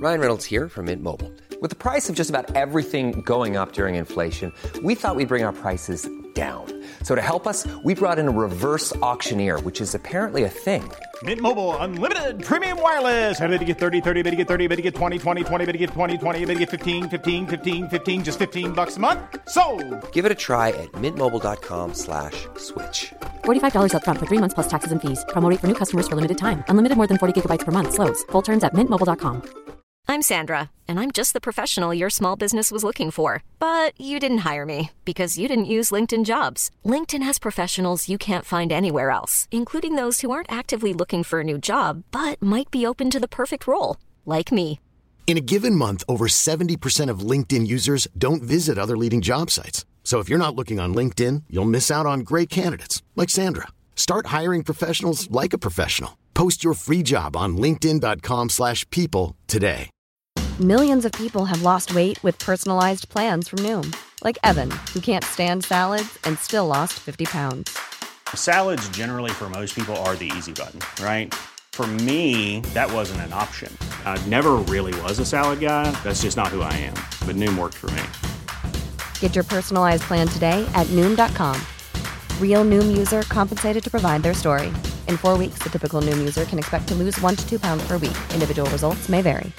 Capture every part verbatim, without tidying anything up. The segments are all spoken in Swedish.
Ryan Reynolds here from Mint Mobile. With the price of just about everything going up during inflation, we thought we'd bring our prices down. So to help us, we brought in a reverse auctioneer, which is apparently a thing. Mint Mobile Unlimited Premium Wireless. How to get thirty, thirty, how to get thirty, how to get twenty, twenty, twenty, how to get twenty, twenty, how to get fifteen, fifteen, fifteen, fifteen, just fifteen bucks a month? Sold! Give it a try at mintmobile.com slash switch. forty-five dollars up front for three months plus taxes and fees. Promo rate for new customers for limited time. Unlimited more than forty gigabytes per month. Slows full terms at mint mobile dot com. I'm Sandra, and I'm just the professional your small business was looking for. But you didn't hire me because you didn't use LinkedIn Jobs. LinkedIn has professionals you can't find anywhere else, including those who aren't actively looking for a new job, but might be open to the perfect role, like me. In a given month, over seventy percent of LinkedIn users don't visit other leading job sites. So if you're not looking on LinkedIn, you'll miss out on great candidates like Sandra. Start hiring professionals like a professional. Post your free job on linkedin dot com slash people today. Millions of people have lost weight with personalized plans from Noom. Like Evan, who can't stand salads and still lost fifty pounds. Salads generally for most people are the easy button, right? For me, that wasn't an option. I never really was a salad guy. That's just not who I am. But Noom worked for me. Get your personalized plan today at noom dot com. Real Noom user compensated to provide their story. In four weeks, the typical Noom user can expect to lose one to two pounds per week. Individual results may vary.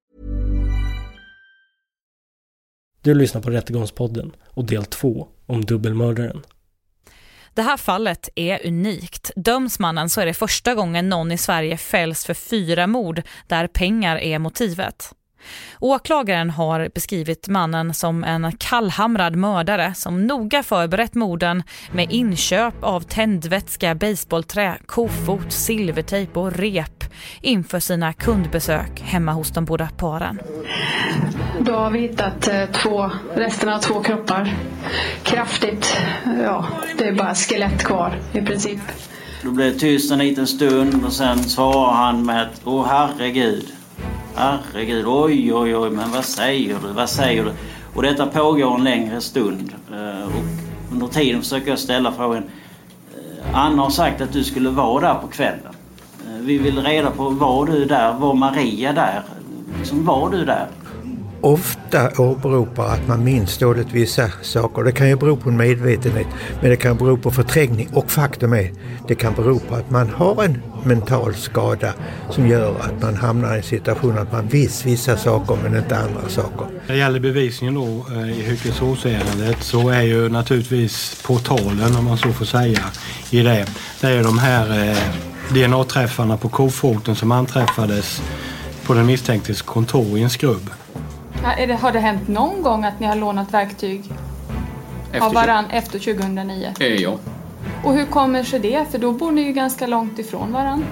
Du lyssnar på Rättegångspodden och del två om dubbelmördaren. Det här fallet är unikt. Döms mannen så är det första gången någon i Sverige fälls för fyra mord där pengar är motivet. Åklagaren har beskrivit mannen som en kallhamrad mördare som noga förberett morden med inköp av tändvätska, baseballträ, kofot, silvertejp och rep inför sina kundbesök hemma hos de båda paren. Då har vi hittat eh, två, resterna av två kroppar. Kraftigt, ja, det är bara skelett kvar i princip. Då blev det tyst en liten stund och sen svarar han med att åh herregud. Herregud, oj oj oj, men vad säger du, vad säger du? Och detta pågår en längre stund. Och under tiden försöker jag ställa frågan. Anna har sagt att du skulle vara där på kvällen. Vi vill reda på, var du där? Var Maria där? Liksom, var du där? Ofta åberopar att man minns dåligt vissa saker. Det kan ju bero på en medvetenhet, men det kan bero på förträngning. Och faktum är, det kan bero på att man har en mental skada som gör att man hamnar i en situation att man visst vissa saker men inte andra saker. När det gäller bevisningen då i Hökensåsärendet så är ju naturligtvis portalen, om man så får säga, i det. Det är ju de här eh, D N A-träffarna på kofoten som anträffades på den misstänktes kontor i en skrubb. Ja, är det, har det hänt någon gång att ni har lånat verktyg efter av varann efter tjugohundranio? Eh, ja. Och hur kommer sig det? För då bor ni ju ganska långt ifrån varann.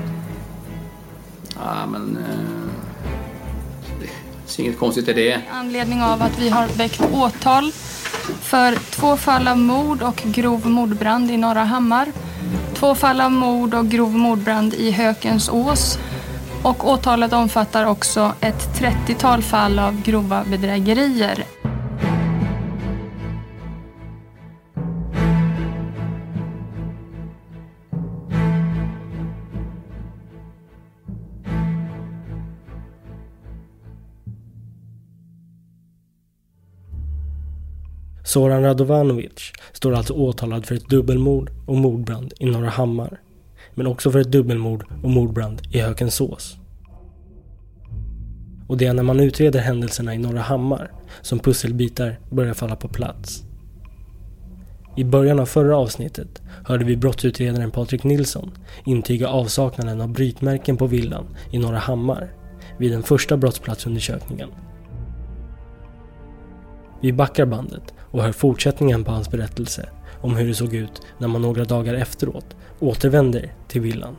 Ja, men eh, det är inget konstigt i det. Anledning av att vi har väckt åtal för två fall av mord och grov mordbrand i Norra Hammar. Två fall av mord och grov mordbrand i Hökensås. Och åtalet omfattar också ett trettiotal fall av grova bedrägerier. Zoran Radovanovic står alltså åtalad för ett dubbelmord och mordbrand i Norra Hammar, men också för ett dubbelmord och mordbrand i Hökensås. Och det är när man utreder händelserna i Norra Hammar som pusselbitar börjar falla på plats. I början av förra avsnittet hörde vi brottsutredaren Patrik Nilsson intyga avsaknaden av brytmärken på villan i Norra Hammar vid den första brottsplatsundersökningen. Vi backar bandet och hör fortsättningen på hans berättelse om hur det såg ut när man några dagar efteråt återvänder till villan.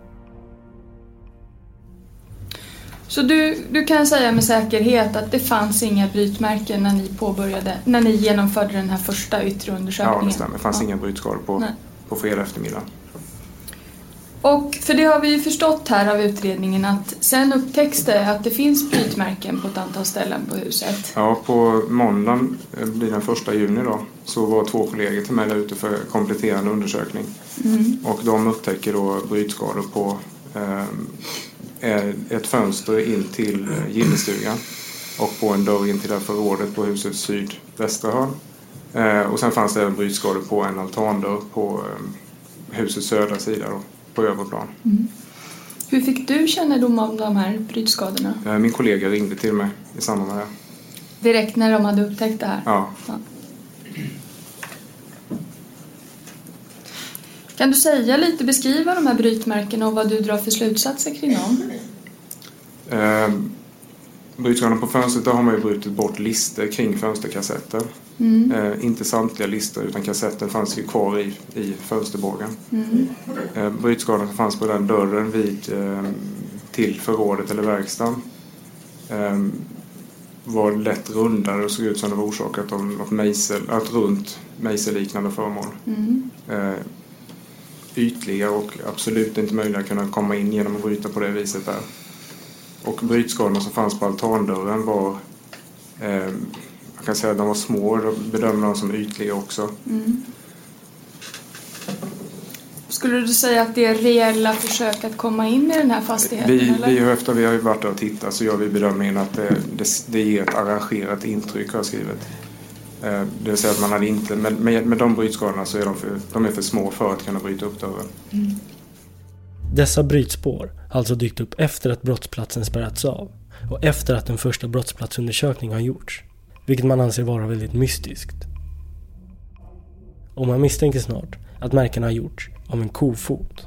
Så du, du kan säga med säkerhet att det fanns inga brytmärken när ni påbörjade, när ni genomförde den här första yttre undersökningen? Ja, det stämmer. Det fanns ja. inga brytskador på, på fredag eftermiddag. Och för det har vi ju förstått här av utredningen att sen upptäcks det att det finns brytmärken på ett antal ställen på huset. Ja, på måndagen blir den första juni då, så var två kollegor till mig där ute för kompletterande undersökning. Mm. Och de upptäcker då brytskador på eh, ett fönster in till gillestugan och på en dörr in till det förrådet på husets sydvästra hörn. Och sen fanns det även brytskador på en altandörr på husets södra sida då, på övre plan. Mm. Hur fick du kännedom om de här brytskadorna? Min kollega ringde till mig i samband med det. Direkt när de hade upptäckt det här? Ja. ja. Kan du säga lite, beskriva de här brytmärkena och vad du drar för slutsatser kring dem? Eh, brytskadorna på fönstret, där har man ju brutit bort lister kring fönsterkassetter. Mm. Eh, inte samtliga lister, utan kassetten fanns ju kvar i, i fönsterbågen. Mm. Eh, brytskadorna som fanns på den dörren vid, eh, till förrådet eller verkstaden eh, var lätt rundare och såg ut som det var orsakat av något mejsel, ett runt mejselliknande föremål. Mm. Eh, ytliga och absolut inte möjliga att kunna komma in genom att bryta på det viset där. Och brytskadorna som fanns på altandörren var eh, jag kan säga att de var små, och bedömde dem som ytliga också. Mm. Skulle du säga att det är reella försök att komma in i den här fastigheten? Vi, eller? vi, efter vi har ju varit där och tittat så gör vi bedömningen att det, det, det ger ett arrangerat intryck, har jag skrivit. Det vill säga att man hade inte, med, med, med de brytskadorna så är de för, de är för små för att kunna bryta upp dörren. Mm. Dessa brytspår har alltså dykt upp efter att brottsplatsen spärrats av och efter att den första brottsplatsundersökning har gjorts, vilket man anser vara väldigt mystiskt. Och man misstänker snart att märkena har gjorts av en kofot.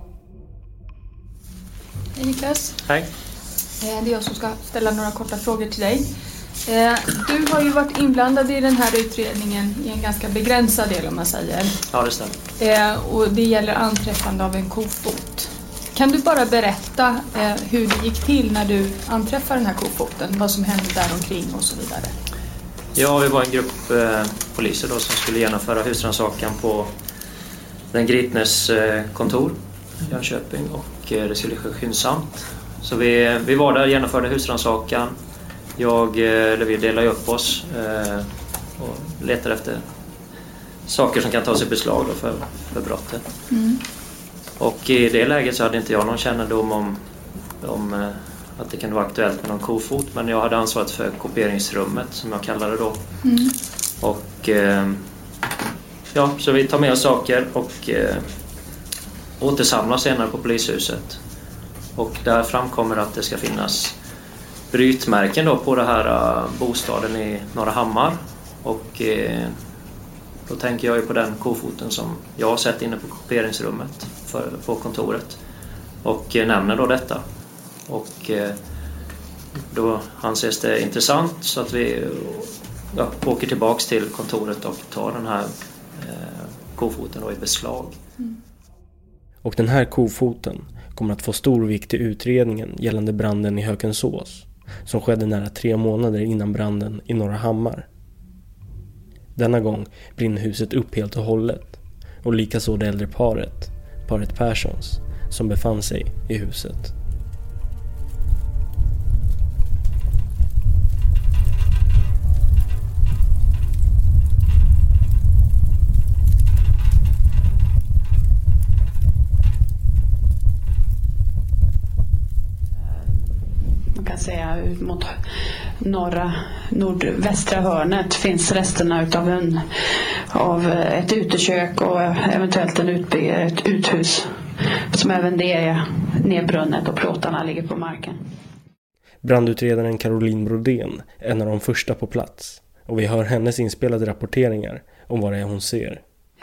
Hej Niklas. Hej. Det är jag som ska ställa några korta frågor till dig. Du har ju varit inblandad i den här utredningen i en ganska begränsad del, om man säger. Ja, det stämmer. Och det gäller anträffande av en kofot. Kan du bara berätta hur det gick till när du anträffade den här kofoten? Vad som hände där omkring och så vidare? Ja, vi var en grupp eh, poliser då som skulle genomföra husrannsakan på den gripnes eh, kontor i Jönköping och eh, det skulle ske skyndsamt. Så vi, vi var där och genomförde husrannsakan. Jag, eller vi delade upp oss eh, och letade efter saker som kan tas i beslag då för, för brottet. Mm. Och i det läget så hade inte jag någon kännedom om, om eh, att det kunde vara aktuellt med någon kofot, men jag hade ansvaret för kopieringsrummet som jag kallade det då. Mm. Och eh, ja, så vi tar med oss saker och eh, återsamlar senare på polishuset. Och där framkommer att det ska finnas brytmärken då på den här bostaden i Norra Hammar. Och eh, då tänker jag ju på den kofoten som jag har sett inne på kopieringsrummet för, på kontoret. Och eh, nämner då detta. Och eh, då anses det intressant så att vi ja, åker tillbaks till kontoret och tar den här eh, kofoten då i beslag. Mm. Och den här kofoten kommer att få stor vikt i utredningen gällande branden i Hökensås, som skedde nära tre månader innan branden i Norra Hammar. Denna gång brinner huset upp helt och hållet, och likaså det äldre paret, paret Perssons, som befann sig i huset. Säga ut mot norra, nordvästra hörnet finns resterna utav en, av ett utekök och eventuellt en utby, ett uthus som även det är nedbrunnet och plåtarna ligger på marken. Brandutredaren Caroline Brodén är en av de första på plats, och vi hör hennes inspelade rapporteringar om vad det är hon ser.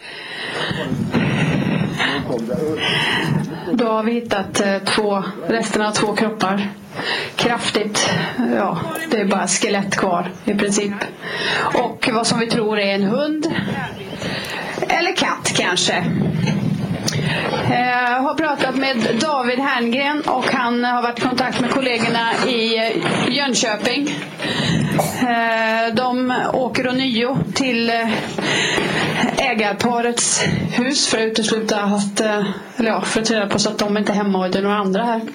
Då har vi hittat eh, två, resterna av två kroppar. Kraftigt, ja, det är bara skelett kvar i princip. Och vad som vi tror är en hund. Eller katt kanske. Jag har pratat med David Herngren och han har varit i kontakt med kollegorna i Jönköping. De åker ånyo till ägarparets hus för att utesluta att, eller ja, för att reda på så att de inte är hemma och det är några andra här.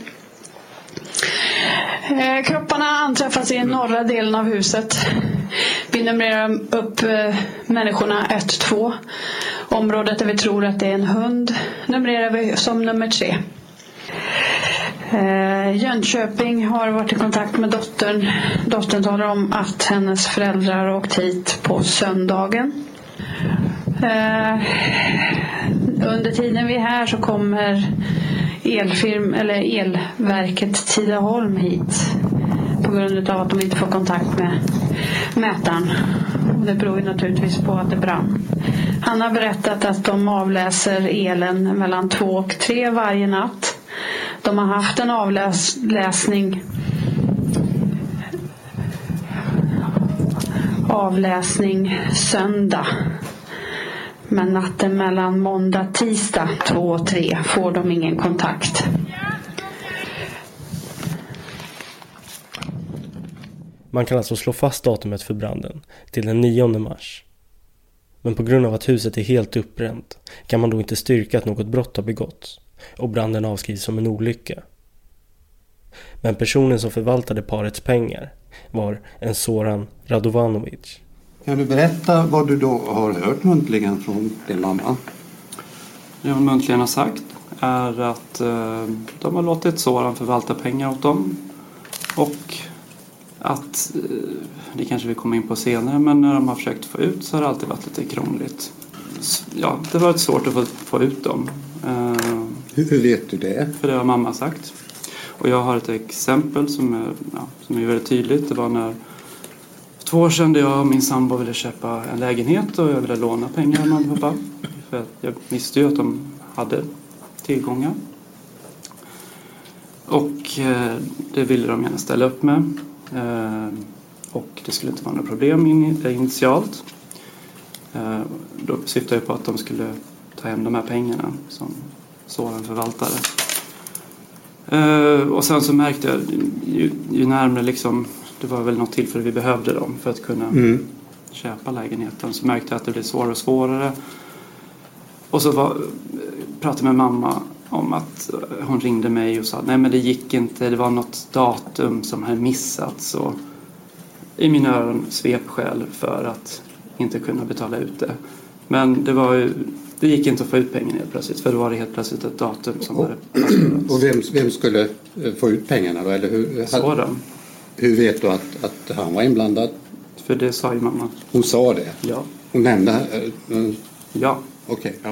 Kropparna anträffas i norra delen av huset. Vi numrerar upp människorna ett två. Området där vi tror att det är en hund numrerar vi som nummer tre. Eh, Jönköping har varit i kontakt med dottern. Dottern talar om att hennes föräldrar åkt hit på söndagen. Eh, under tiden vi är här så kommer elfirm, eller elverket Tidaholm hit på grund av att de inte får kontakt med mätaren. Och det beror ju naturligtvis på att det brann. Han har berättat att de avläser elen mellan två och tre varje natt. De har haft en avläsning avläsning söndag. Men natten mellan måndag, tisdag, två och tre får de ingen kontakt. Man kan alltså slå fast datumet för branden till den nionde mars. Men på grund av att huset är helt uppbränt kan man då inte styrka att något brott har begåtts och branden avskrivs som en olycka. Men personen som förvaltade parets pengar var en Zoran Radovanovic. Kan du berätta vad du då har hört muntligen från din mamma? Det hon muntligen har sagt är att eh, de har låtit Zoran förvalta pengar åt dem. Och att, eh, det kanske vi kommer in på senare, men när de har försökt få ut så har det alltid varit lite krångligt. Ja, det har varit svårt att få, få ut dem. Eh, hur, hur vet du det? För det har mamma sagt. Och jag har ett exempel som är, ja, som är väldigt tydligt. Det var när två år sedan jag och min sambo ville köpa en lägenhet och jag ville låna pengar av mamma och pappa. För jag visste ju att de hade tillgångar. Och eh, det ville de gärna ställa upp med. Eh, och det skulle inte vara några problem in, initialt. Eh, då syftade jag på att de skulle ta hem de här pengarna som sådan förvaltare. Uh, och sen så märkte jag ju, ju närmare liksom, det var väl något tillfälle vi behövde dem för att kunna mm. köpa lägenheten, så märkte jag att det blev svårare och svårare. Och så var, pratade med mamma om att hon ringde mig och sa nej men det gick inte, det var något datum som hade missats, och i mina öron svepskäl för att inte kunna betala ut det. Men det var ju, det gick inte att få ut pengarna helt plötsligt, för då var det helt plötsligt ett datum som och, var passerat. Och vem, vem skulle få ut pengarna då? Eller hur, Sådan. Hur vet du att, att han var inblandad? För det sa ju mamma. Hon sa det? Ja. Hon nämnde? Uh, ja. Okej, okay, ja.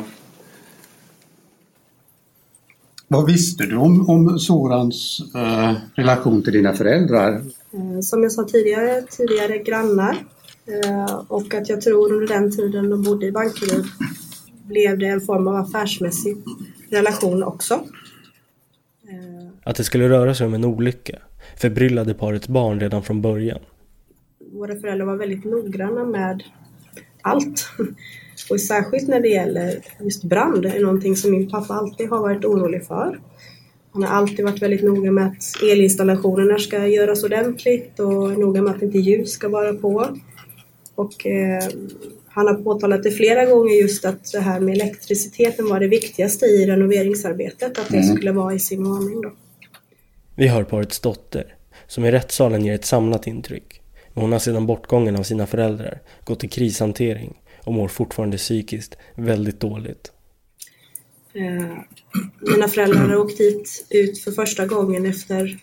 Vad visste du om, om Zorans uh, relation till dina föräldrar? Som jag sa tidigare, tidigare grannar. Och att jag tror under den tiden de bodde i Bankeryd blev det en form av affärsmässig relation också. Att det skulle röra sig om en olycka förbryllade parets barn redan från början. Våra föräldrar var väldigt noggranna med allt. Och särskilt när det gäller just brand är någonting som min pappa alltid har varit orolig för. Han har alltid varit väldigt noga med att elinstallationerna ska göras ordentligt och noga med att inte ljus ska vara på. Och eh, han har påtalat det flera gånger just att det här med elektriciteten var det viktigaste i renoveringsarbetet. Att det mm. skulle vara i sin ordning då. Vi hör parets dotter som i rättssalen ger ett samlat intryck. Men hon har sedan bortgången av sina föräldrar gått i krishantering och mår fortfarande psykiskt väldigt dåligt. Eh, mina föräldrar har åkt hit ut för första gången efter,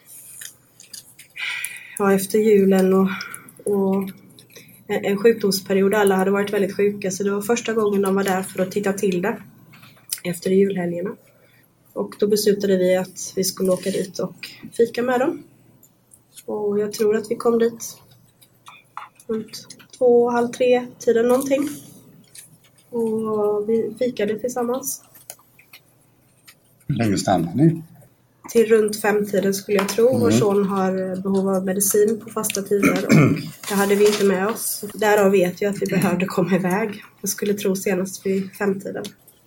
ja, efter julen och... och en sjukdomsperiod. Alla hade varit väldigt sjuka, så det var första gången de var där för att titta till det efter julhelgerna. Och då beslutade vi att vi skulle åka dit och fika med dem. Och jag tror att vi kom dit runt två, halv tre tiden någonting. Och vi fikade tillsammans. Hur länge stannade ni? Till runt femtiden skulle jag tro. Mm. Vår son har behov av medicin på fasta tider och det hade vi inte med oss. Därav vet jag att vi behövde komma iväg. Jag skulle tro senast vid femtiden.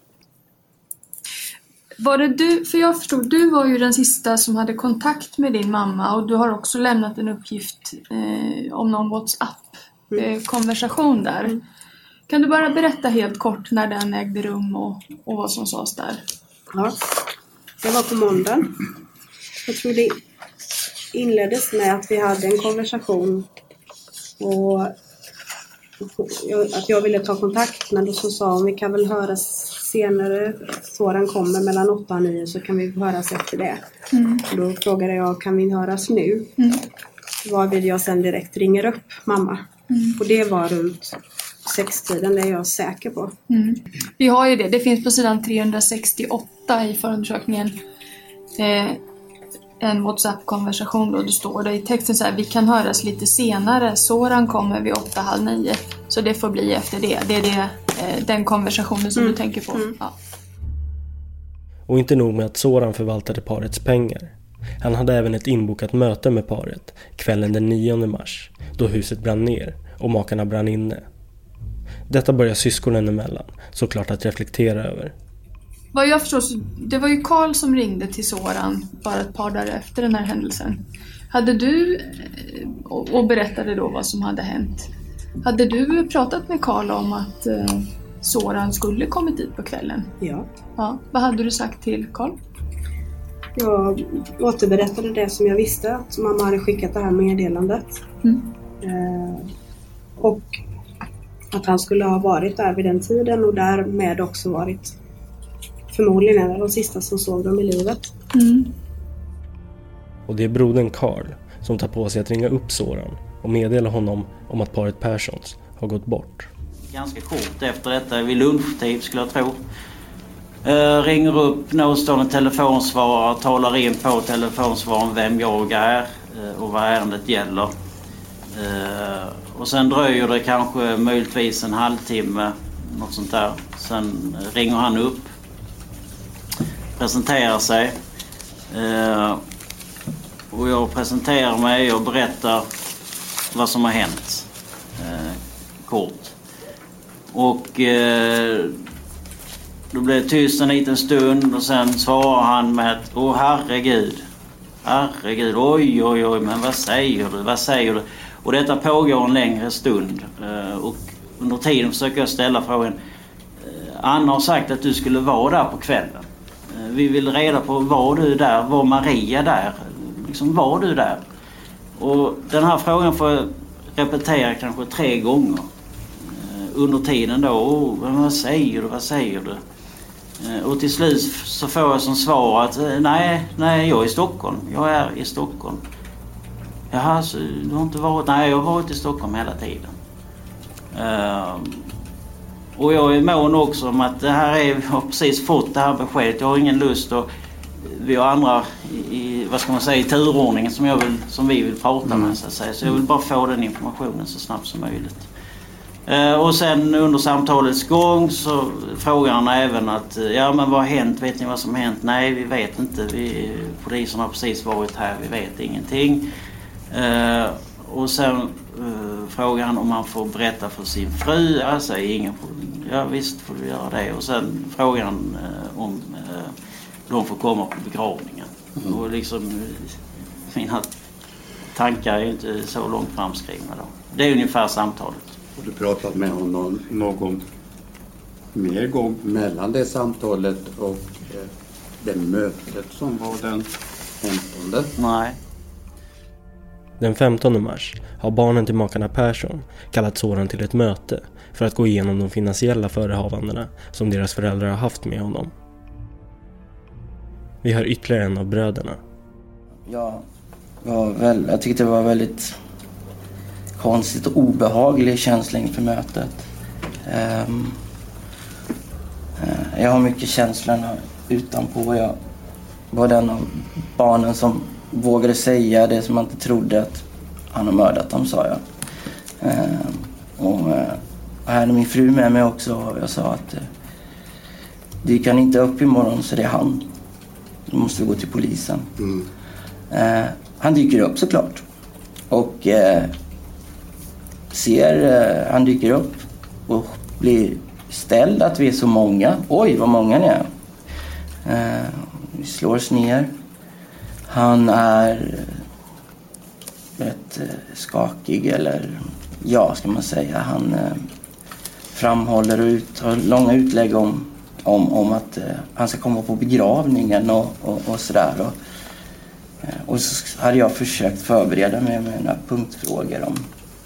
Var det du, för jag förstod, du var ju den sista som hade kontakt med din mamma och du har också lämnat en uppgift eh, om någon WhatsApp-konversation mm. eh, där. Mm. Kan du bara berätta helt kort när den ägde rum och, och vad som sades där? Ja. Det var på måndagen. Jag tror det inleddes med att vi hade en konversation och att jag ville ta kontakt, men då så sa hon vi kan väl höras senare. Soran kommer mellan åtta och nio så kan vi höras efter det. Mm. Och då frågade jag kan vi höras nu? Mm. Varvid jag sen direkt ringer upp mamma. Mm. Och det var runt sextiden, det är jag säker på. Mm. Vi har ju det, det finns på sidan trehundrasextioåtta i förundersökningen. Eh, en WhatsApp-konversation då det står det i texten så här: vi kan höras lite senare, Soran kommer vid åtta, halv nio. Så det får bli efter det. Det är det, eh, den konversationen som mm. du tänker på. Mm. Ja. Och inte nog med att Soran förvaltade parets pengar. Han hade även ett inbokat möte med paret kvällen den nionde mars, då huset brann ner och makarna brann inne. Detta börjar syskonen emellan såklart att reflektera över. Vad jag förstår så det var ju Karl som ringde till Soran bara ett par dagar efter den här händelsen. Hade du, och berättade då vad som hade hänt, hade du pratat med Karl om att eh, Soran skulle kommit dit på kvällen? Ja. Ja. Vad hade du sagt till Karl? Jag återberättade det som jag visste, att mamma hade skickat det här meddelandet. Mm. Eh, och att han skulle ha varit där vid den tiden och därmed också varit förmodligen en av de sista som såg dem i livet. Mm. Och det är brodern Karl som tar på sig att ringa upp Soran och meddela honom om att paret Perssons har gått bort. Ganska kort efter detta, vid lunchtid skulle jag tro. Uh, ringer upp någonstans telefonsvarare, talar in på telefonsvararen vem jag är uh, och vad ärendet gäller. Uh, och sen dröjer det kanske möjligtvis en halvtimme, något sånt där. Sen ringer han upp, presenterar sig. Uh, och jag presenterar mig och berättar vad som har hänt. Uh, kort. Och uh, då blev det tyst en liten stund och sen svarar han med att åh herregud, herregud, oj oj oj, men vad säger du, vad säger du? Och detta pågår en längre stund och under tiden försöker jag ställa frågan, Anna har sagt att du skulle vara där på kvällen. Vi vill reda på, var du där, var Maria där, liksom var du där? Och den här frågan får jag repetera kanske tre gånger under tiden då, oh, vad säger du, vad säger du? Och till slut så får jag som svar att nej, nej, jag är i Stockholm. Jag är i Stockholm. Jaha, så du har inte varit? Nej, jag har varit i Stockholm hela tiden. Uh, och jag är mån också om att det här är, jag har precis fått det här beskedet. Jag har ingen lust och vi har andra i, vad ska man säga, i turordningen som, jag vill, som vi vill prata med så att säga. Så jag vill bara få den informationen så snabbt som möjligt. Och sen under samtalets gång så frågar han även att ja men vad har hänt, vet ni vad som har hänt? Nej, vi vet inte, vi, polisen har precis varit här, vi vet ingenting. Uh, och sen uh, frågar han om han får berätta för sin fru. Jag säger ingen, ja visst får du göra det. Och sen frågar han uh, om uh, de får komma på begravningen. Mm. Och liksom mina tankar är inte så långt framskrivna då. Det är ungefär samtalet. Har du pratat med honom någon mer gång mellan det samtalet och eh, det mötet som var den femtonde? Nej. Den femtonde mars har barnen till makarna Persson kallat Soran till ett möte för att gå igenom de finansiella förehavandena som deras föräldrar har haft med honom. Vi hör ytterligare en av bröderna. Ja, var väl, jag tyckte det var väldigt konstigt och obehaglig känsla inför mötet. Um, uh, jag har mycket känslorna utanpå. Jag var den av barnen som vågade säga det som man inte trodde, att han har mördat dem, sa jag. Uh, och uh, jag hade min fru med mig också och jag sa att uh, du kan inte upp imorgon så det är han. Då måste vi gå till polisen. Mm. Uh, han dyker upp såklart. Och uh, ser, uh, han dyker upp och blir ställd att vi är så många. Oj, vad många ni är. Uh, vi slår oss ner. Han är rätt uh, skakig, eller ja, ska man säga. Han uh, framhåller och ut, har långa utlägg om, om, om att uh, han ska komma på begravningen och, och, och sådär. Och, uh, och så hade jag försökt förbereda mig med några punktfrågor om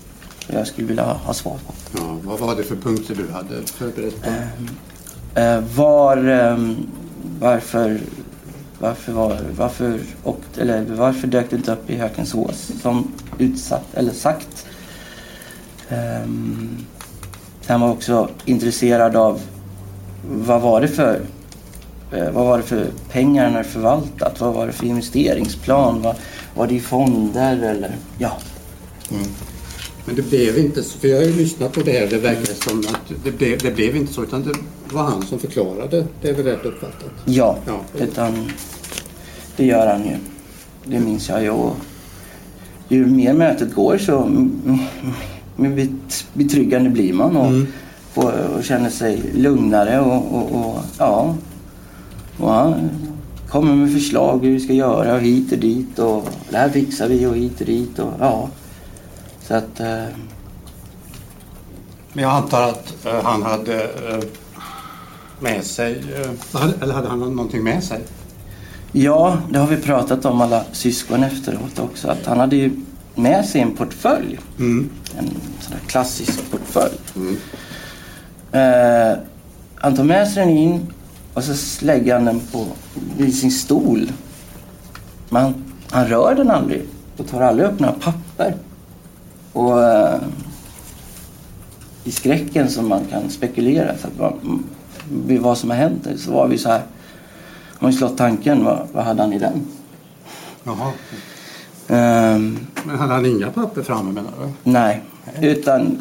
jag skulle vilja ha, ha svar på. Ja, vad var det för punkter du hade förberett på? Eh, var, eh, varför, varför, var, varför, och, eller varför dök det inte upp i Hökensås som utsatt eller sagt? Eh, sen var jag också intresserad av vad var det för eh, vad var det för pengar när förvaltat? Vad var det för investeringsplan? Vad var det i fonder eller ja. Mm. Men det blev inte så, för jag har ju lyssnat på det här, det verkar som att det blev, det blev inte så, utan det var han som förklarade, det är väl rätt uppfattat? Ja, ja. Utan det gör han ju, det minns jag ju, och ju mer mötet går så mer betryggande blir man och, mm. och, och känner sig lugnare och, och, och ja, och han kommer med förslag hur vi ska göra och hit och dit och det här fixar vi och hit och dit och ja. Så att, eh... Men jag antar att eh, han hade eh, med sig, eh, eller hade han någonting med sig? Ja, det har vi pratat om alla syskon efteråt också. Att han hade ju med sig en portfölj. Mm. En sån där klassisk portfölj. Mm. Eh, han tar med sig den in och så lägger han den på vid sin stol. Men han, han rör den aldrig och tar aldrig upp några papper. Och eh, i skräcken som man kan spekulera så att man, vad som har hänt så var vi så här, om vi slått tanken, vad, vad hade han i den? Jaha. Um, Men hade han inga papper framme menar du? Nej, utan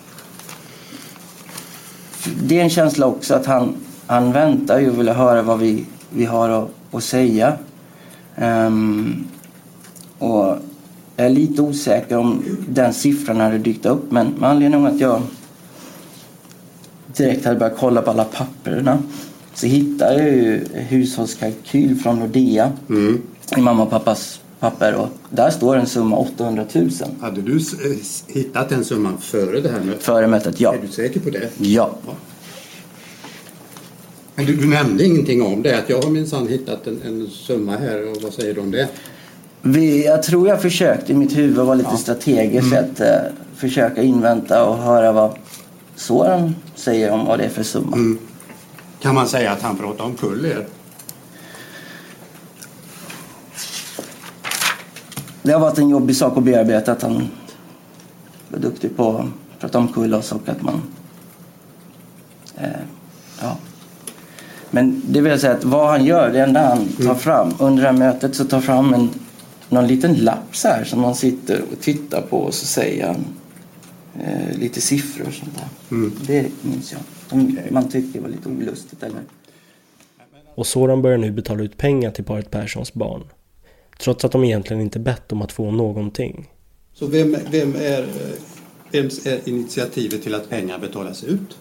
det är en känsla också att han, han väntar ju och vill höra vad vi, vi har att, att säga. Um, och jag är lite osäker om den siffran hade dykt upp, men med anledning av att jag direkt hade börjat kolla på alla papperna så hittade jag ju hushållskalkyl från Nordea mm. i mamma och pappas papper och där står en summa åttahundratusen. Hade du hittat den summan före det här mötet? Före mötet, ja. Är du säker på det? Ja. Men du, du nämnde ingenting om det, att jag har minsann hittat en, en summa här, och vad säger du om det? Vi, jag tror jag försökte i mitt huvud vara lite ja. strategiskt mm. att uh, försöka invänta och höra vad Soran säger om vad det är för summa. Mm. Kan man säga att han pratar om kull er? Det har varit en jobbig sak att bearbeta, att han var duktig på att prata om kull och att man eh, ja. Men det vill säga att vad han gör, det enda han tar fram under det här mötet, så tar fram en någon liten lapp så här som man sitter och tittar på och så säger han eh, lite siffror och sånt där. Mm. Det minns jag. Som man tyckte var lite olustigt eller. Och Soran börjar nu betala ut pengar till paret Perssons barn. Trots att de egentligen inte bett om att få någonting. Så vem, vem är, vems är initiativet till att pengar betalas ut?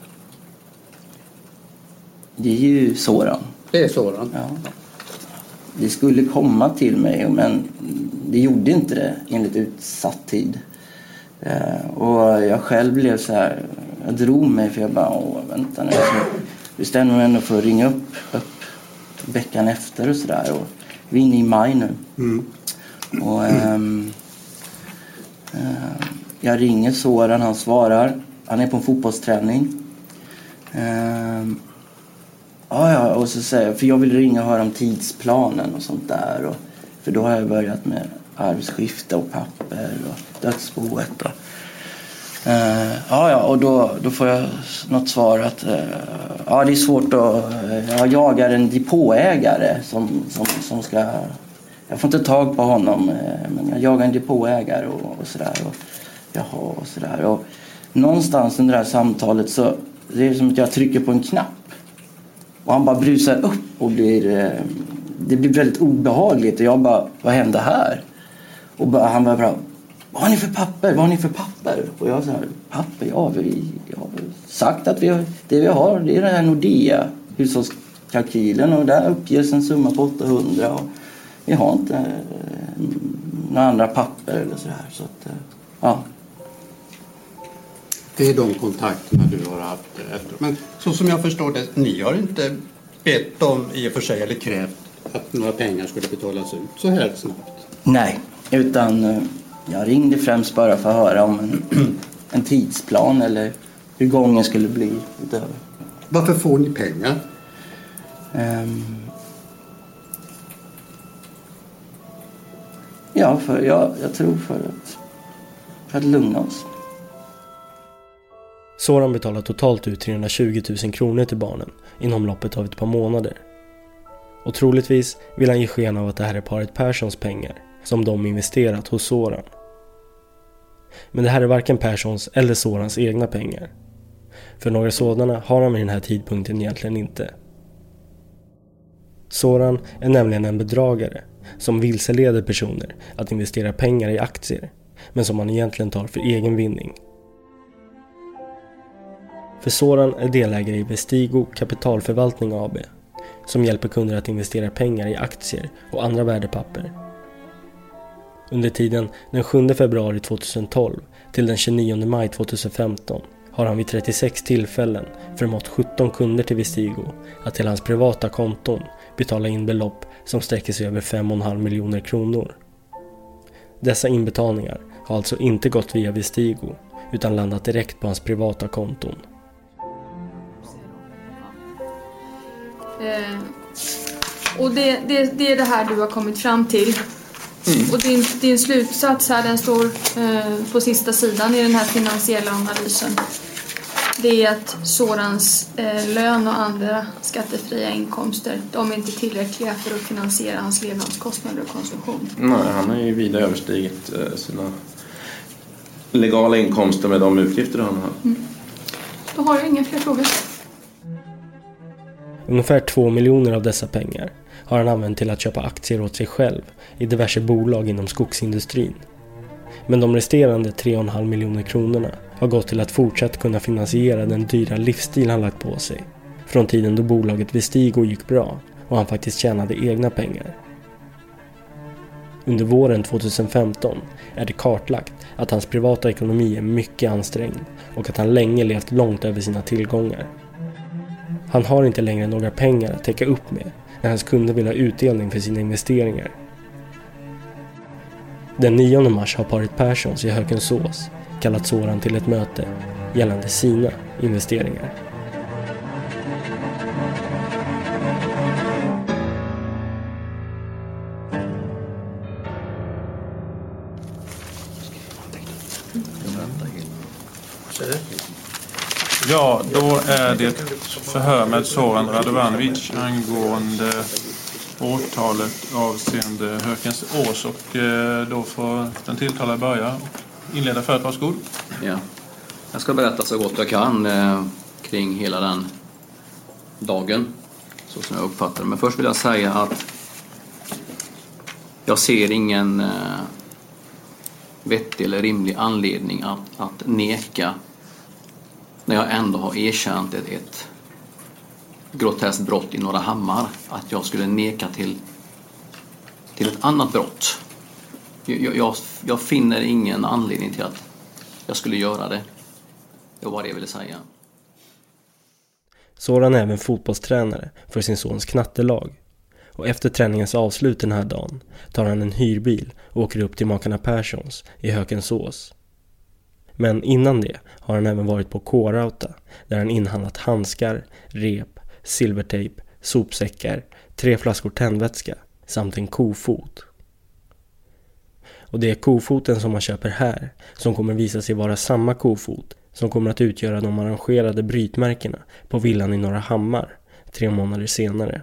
Det är ju Soran. Det är Soran? Ja. Det skulle komma till mig, men det gjorde inte det enligt utsatt tid. Och jag själv blev så här, jag drog mig för jag bara, åh vänta nu. Så bestämde mig ändå för att ringa upp, upp veckan efter och sådär. Och vi är inne i maj nu. Mm. Och ähm, äh, jag ringer Soran, han svarar. Han är på en fotbollsträning. Ähm, Ja, ja, och så säger jag, för jag vill ringa och höra om tidsplanen och sånt där. Och, för då har jag börjat med arvsskifte och papper och dödsboet. Och, uh, ja, ja, och då, då får jag något svar att uh, ja, det är svårt att uh, jag jagar en depåägare som, som, som ska... Jag får inte tag på honom, uh, men jag jagar en depåägare och, och sådär. Och, jaha, och sådär. Och någonstans under det här samtalet så det är som att jag trycker på en knapp. Och han bara brusar upp och blir, det blir väldigt obehagligt. Och jag bara, vad hände här? Och bara, han bara, vad har ni för papper? Vad har ni för papper? Och jag sa, papper? Ja, vi jag har sagt att vi har, det vi har, det är den här Nordea hushållskalkylen. Och där uppges en summa på åttahundra. Och vi har inte eh, några andra papper eller så här. Så att, ja. Det är de kontakterna du har haft efter. Men så som jag förstår det, ni har inte bett om i och för sig eller krävt att några pengar skulle betalas ut så här snabbt? Nej, utan jag ringde främst bara för att höra om en, en tidsplan eller hur gången skulle bli utöver. Varför får ni pengar? Um, ja, för jag, jag tror för att, för att lugna oss. Soran betalar totalt ut trehundratjugo tusen kronor till barnen inom loppet av ett par månader. Och troligtvis vill han ge sken av att det här är paret Perssons pengar som de investerat hos Soran. Men det här är varken Perssons eller Sorans egna pengar. För några sådana har han vid den här tidpunkten egentligen inte. Soran är nämligen en bedragare som vilseleder personer att investera pengar i aktier, men som han egentligen tar för egen vinning. För Soran är delägare i Vestigo Kapitalförvaltning A B, som hjälper kunder att investera pengar i aktier och andra värdepapper. Under tiden den sjunde februari tjugohundratolv till den tjugonionde maj tjugohundrafemton har han vid trettiosex tillfällen förmått sjutton kunder till Vestigo att till hans privata konton betala in belopp som sträcker sig över fem komma fem miljoner kronor. Dessa inbetalningar har alltså inte gått via Vestigo utan landat direkt på hans privata konton. Eh, och det, det, det är det här du har kommit fram till. Mm. Och din, din slutsats här, den står eh, på sista sidan i den här finansiella analysen. Det är att Sorans eh, lön och andra skattefria inkomster, de är inte tillräckliga för att finansiera hans levnadskostnader och konsumtion. Nej, han har ju vida överstigit eh, sina legala inkomster med de utgifter han har. Mm. Då har jag inga fler frågor. Ungefär två miljoner av dessa pengar har han använt till att köpa aktier åt sig själv i diverse bolag inom skogsindustrin. Men de resterande tre komma fem miljoner kronorna har gått till att fortsatt kunna finansiera den dyra livsstil han lagt på sig från tiden då bolaget Vestigo gick bra och han faktiskt tjänade egna pengar. Under våren tjugohundrafemton är det kartlagt att hans privata ekonomi är mycket ansträngd och att han länge levt långt över sina tillgångar. Han har inte längre några pengar att täcka upp med när hans kunder vill ha utdelning för sina investeringar. Den nionde mars har paret Perssons i Hökensås kallat Soran till ett möte gällande sina investeringar. Ja, då är det förhör med Soran Radovanovic angående åtalet avseende Hökensås, och då får den tilltalade börja inleda för ett varsågod. Ja, jag ska berätta så gott jag kan eh, kring hela den dagen så som jag uppfattar det. Men först vill jag säga att jag ser ingen eh, vettig eller rimlig anledning att, att neka när jag ändå har erkänt ett, ett groteskt brott i Norra Hammar, att jag skulle neka till, till ett annat brott. Jag, jag, jag finner ingen anledning till att jag skulle göra det. Det var det jag ville säga. Soran är även fotbollstränare för sin sons knattelag. Och efter träningens avslut den här dagen tar han en hyrbil och åker upp till makarna Perssons i Hökensås. Men innan det har han även varit på K-Rauta där han inhandlat handskar, rep, silvertejp, sopsäckar, tre flaskor tändvätska samt en kofot. Och det är kofoten som man köper här som kommer visa sig vara samma kofot som kommer att utgöra de arrangerade brytmärkena på villan i Norra Hammar tre månader senare.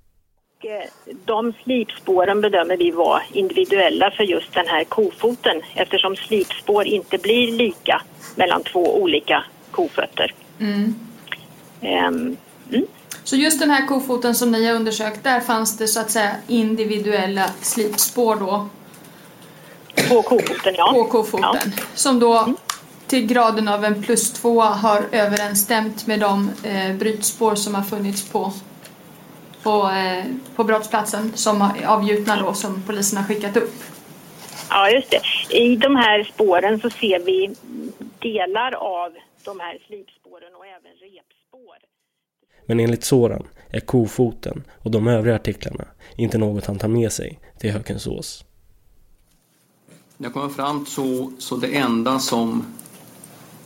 De slipspåren bedömer vi vara individuella för just den här kofoten eftersom slipspår inte blir lika mellan två olika kofötter. Mm. Um, mm. Så just den här kofoten som ni har undersökt, där fanns det så att säga individuella slipspår då? På kofoten, ja. På kofoten. Ja. Som då mm. till graden av en plus två har överensstämt med de eh, brytspår som har funnits på På, eh, på brottsplatsen som avgjutna då som polisen har skickat upp. Ja, just det. I de här spåren så ser vi delar av de här slipspåren och även repspår. Men enligt Soran är kofoten och de övriga artiklarna inte något han tar med sig till Hökensås. Jag kommer fram så, så det enda som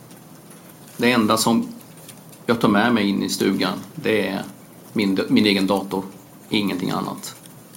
Det enda som jag tar med mig in i stugan, det är min, min egen dator. Ingenting annat.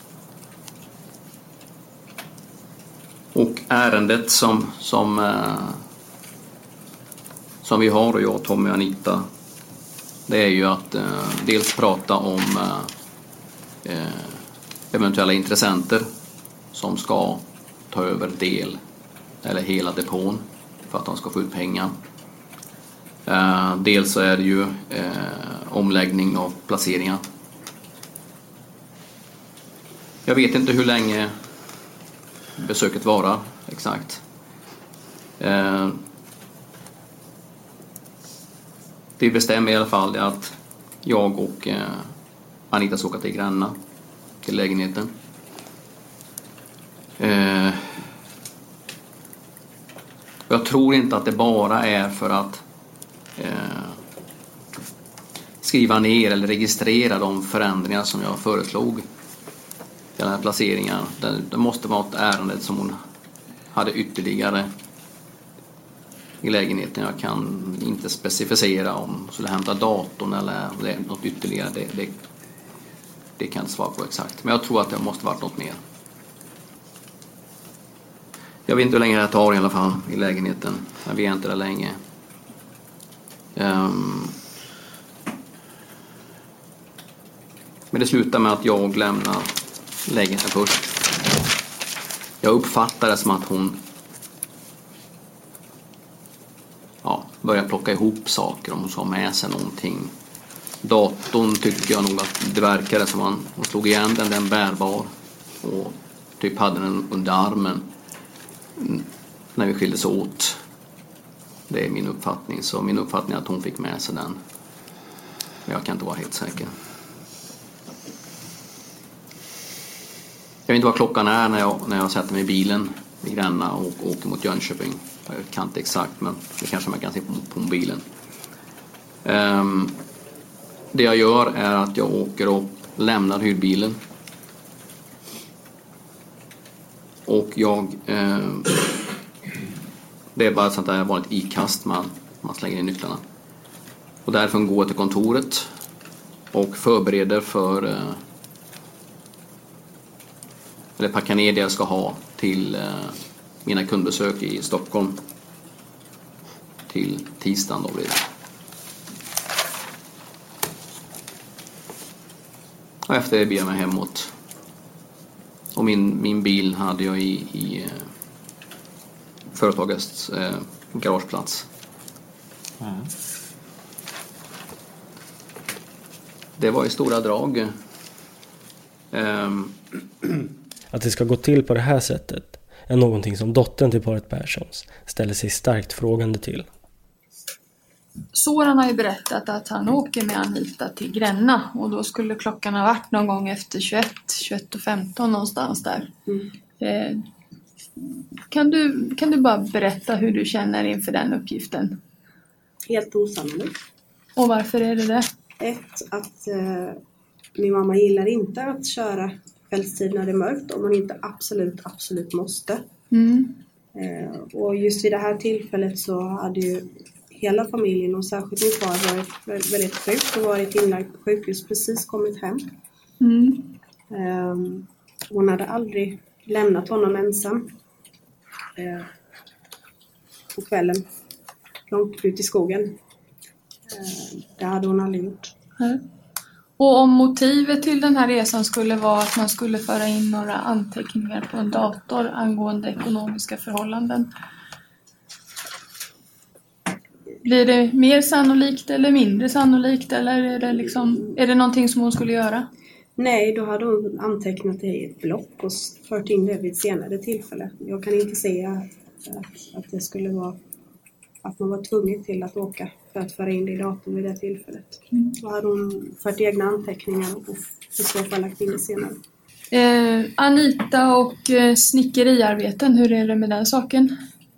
Och ärendet som, som, eh, som vi har, och jag, Tommy och Anita, det är ju att eh, dels prata om eh, eventuella intressenter som ska ta över del eller hela depån för att de ska få ut pengar. Eh, dels så är det ju eh, omläggning av placeringar. Jag vet inte hur länge besöket varar exakt. Eh, det bestämmer i alla fall att jag och eh, Anita ska åka till Gränna, till lägenheten. Eh, jag tror inte att det bara är för att eh, skriva ner eller registrera de förändringar som jag föreslog. Den här placeringen. Det, det måste vara ett ärende som hon hade ytterligare i lägenheten. Jag kan inte specificera om hon skulle hämta datorn eller något ytterligare. Det, det, det kan jag inte svara på exakt. Men jag tror att det måste varit något mer. Jag vet inte hur länge det tar i alla fall i lägenheten. Jag vet inte det länge. Um, men det slutar med att jag lämnar lägenheten först. Jag uppfattar det som att hon ja, börjar plocka ihop saker om hon sa med sig någonting. Datorn tycker jag nog att det verkade som att hon slog igen den, den bärbar och typ hade den under armen när vi skildes åt. Det är min uppfattning. Så min uppfattning är att hon fick med sig den. Men jag kan inte vara helt säker. Jag vet inte vad klockan är när jag, när jag sätter mig i bilen i Gränna och åker mot Jönköping. Jag kan inte exakt, men det kanske man kan se på, på mobilen. Um, det jag gör är att jag åker och lämnar hyrbilen. Och jag... Um, det är bara ett sånt där vanligt ikast man, man slänger in nycklarna. Och därifrån går jag till kontoret och förbereder för... Uh, eller packa ner det jag ska ha till uh, mina kundbesök i Stockholm. Till tisdagen då blir det. Och efter det blir jag mig hemåt. Och min, min bil hade jag i, i uh, företagets uh, garageplats. Mm. Det var i stora drag. Um, Att det ska gå till på det här sättet är någonting som dottern till paret Perssons ställer sig starkt frågande till. Soran har ju berättat att han åker med Anita till Gränna och då skulle klockan ha varit någon gång efter tjugoett, tjugoett och femton någonstans där. Mm. Eh, kan, du, kan du bara berätta hur du känner inför den uppgiften? Helt osannolikt. Och varför är det det? Ett, att eh, min mamma gillar inte att köra kvällstid när det är mörkt om man inte absolut, absolut måste. Mm. Eh, och just vid det här tillfället så hade ju hela familjen och särskilt min far varit väldigt sjuk och varit inlagd på sjukhus, precis kommit hem. Mm. Eh, hon hade aldrig lämnat honom ensam eh, på kvällen långt ut i skogen. Eh, det hade hon aldrig gjort. Mm. Och om motivet till den här resan skulle vara att man skulle föra in några anteckningar på en dator angående ekonomiska förhållanden. Blir det mer sannolikt eller mindre sannolikt? Eller är det, liksom, är det någonting som hon skulle göra? Nej, då hade hon antecknat det i ett block och fört in det vid ett senare tillfälle. Jag kan inte se att, att det skulle vara att man var tvungen till att åka för att föra in det i datorn vid det tillfället. Mm. Då hade hon fört egna anteckningar och i så fall lagt in det senare. Eh, Anita och eh, snickeriarbeten, hur är det med den saken?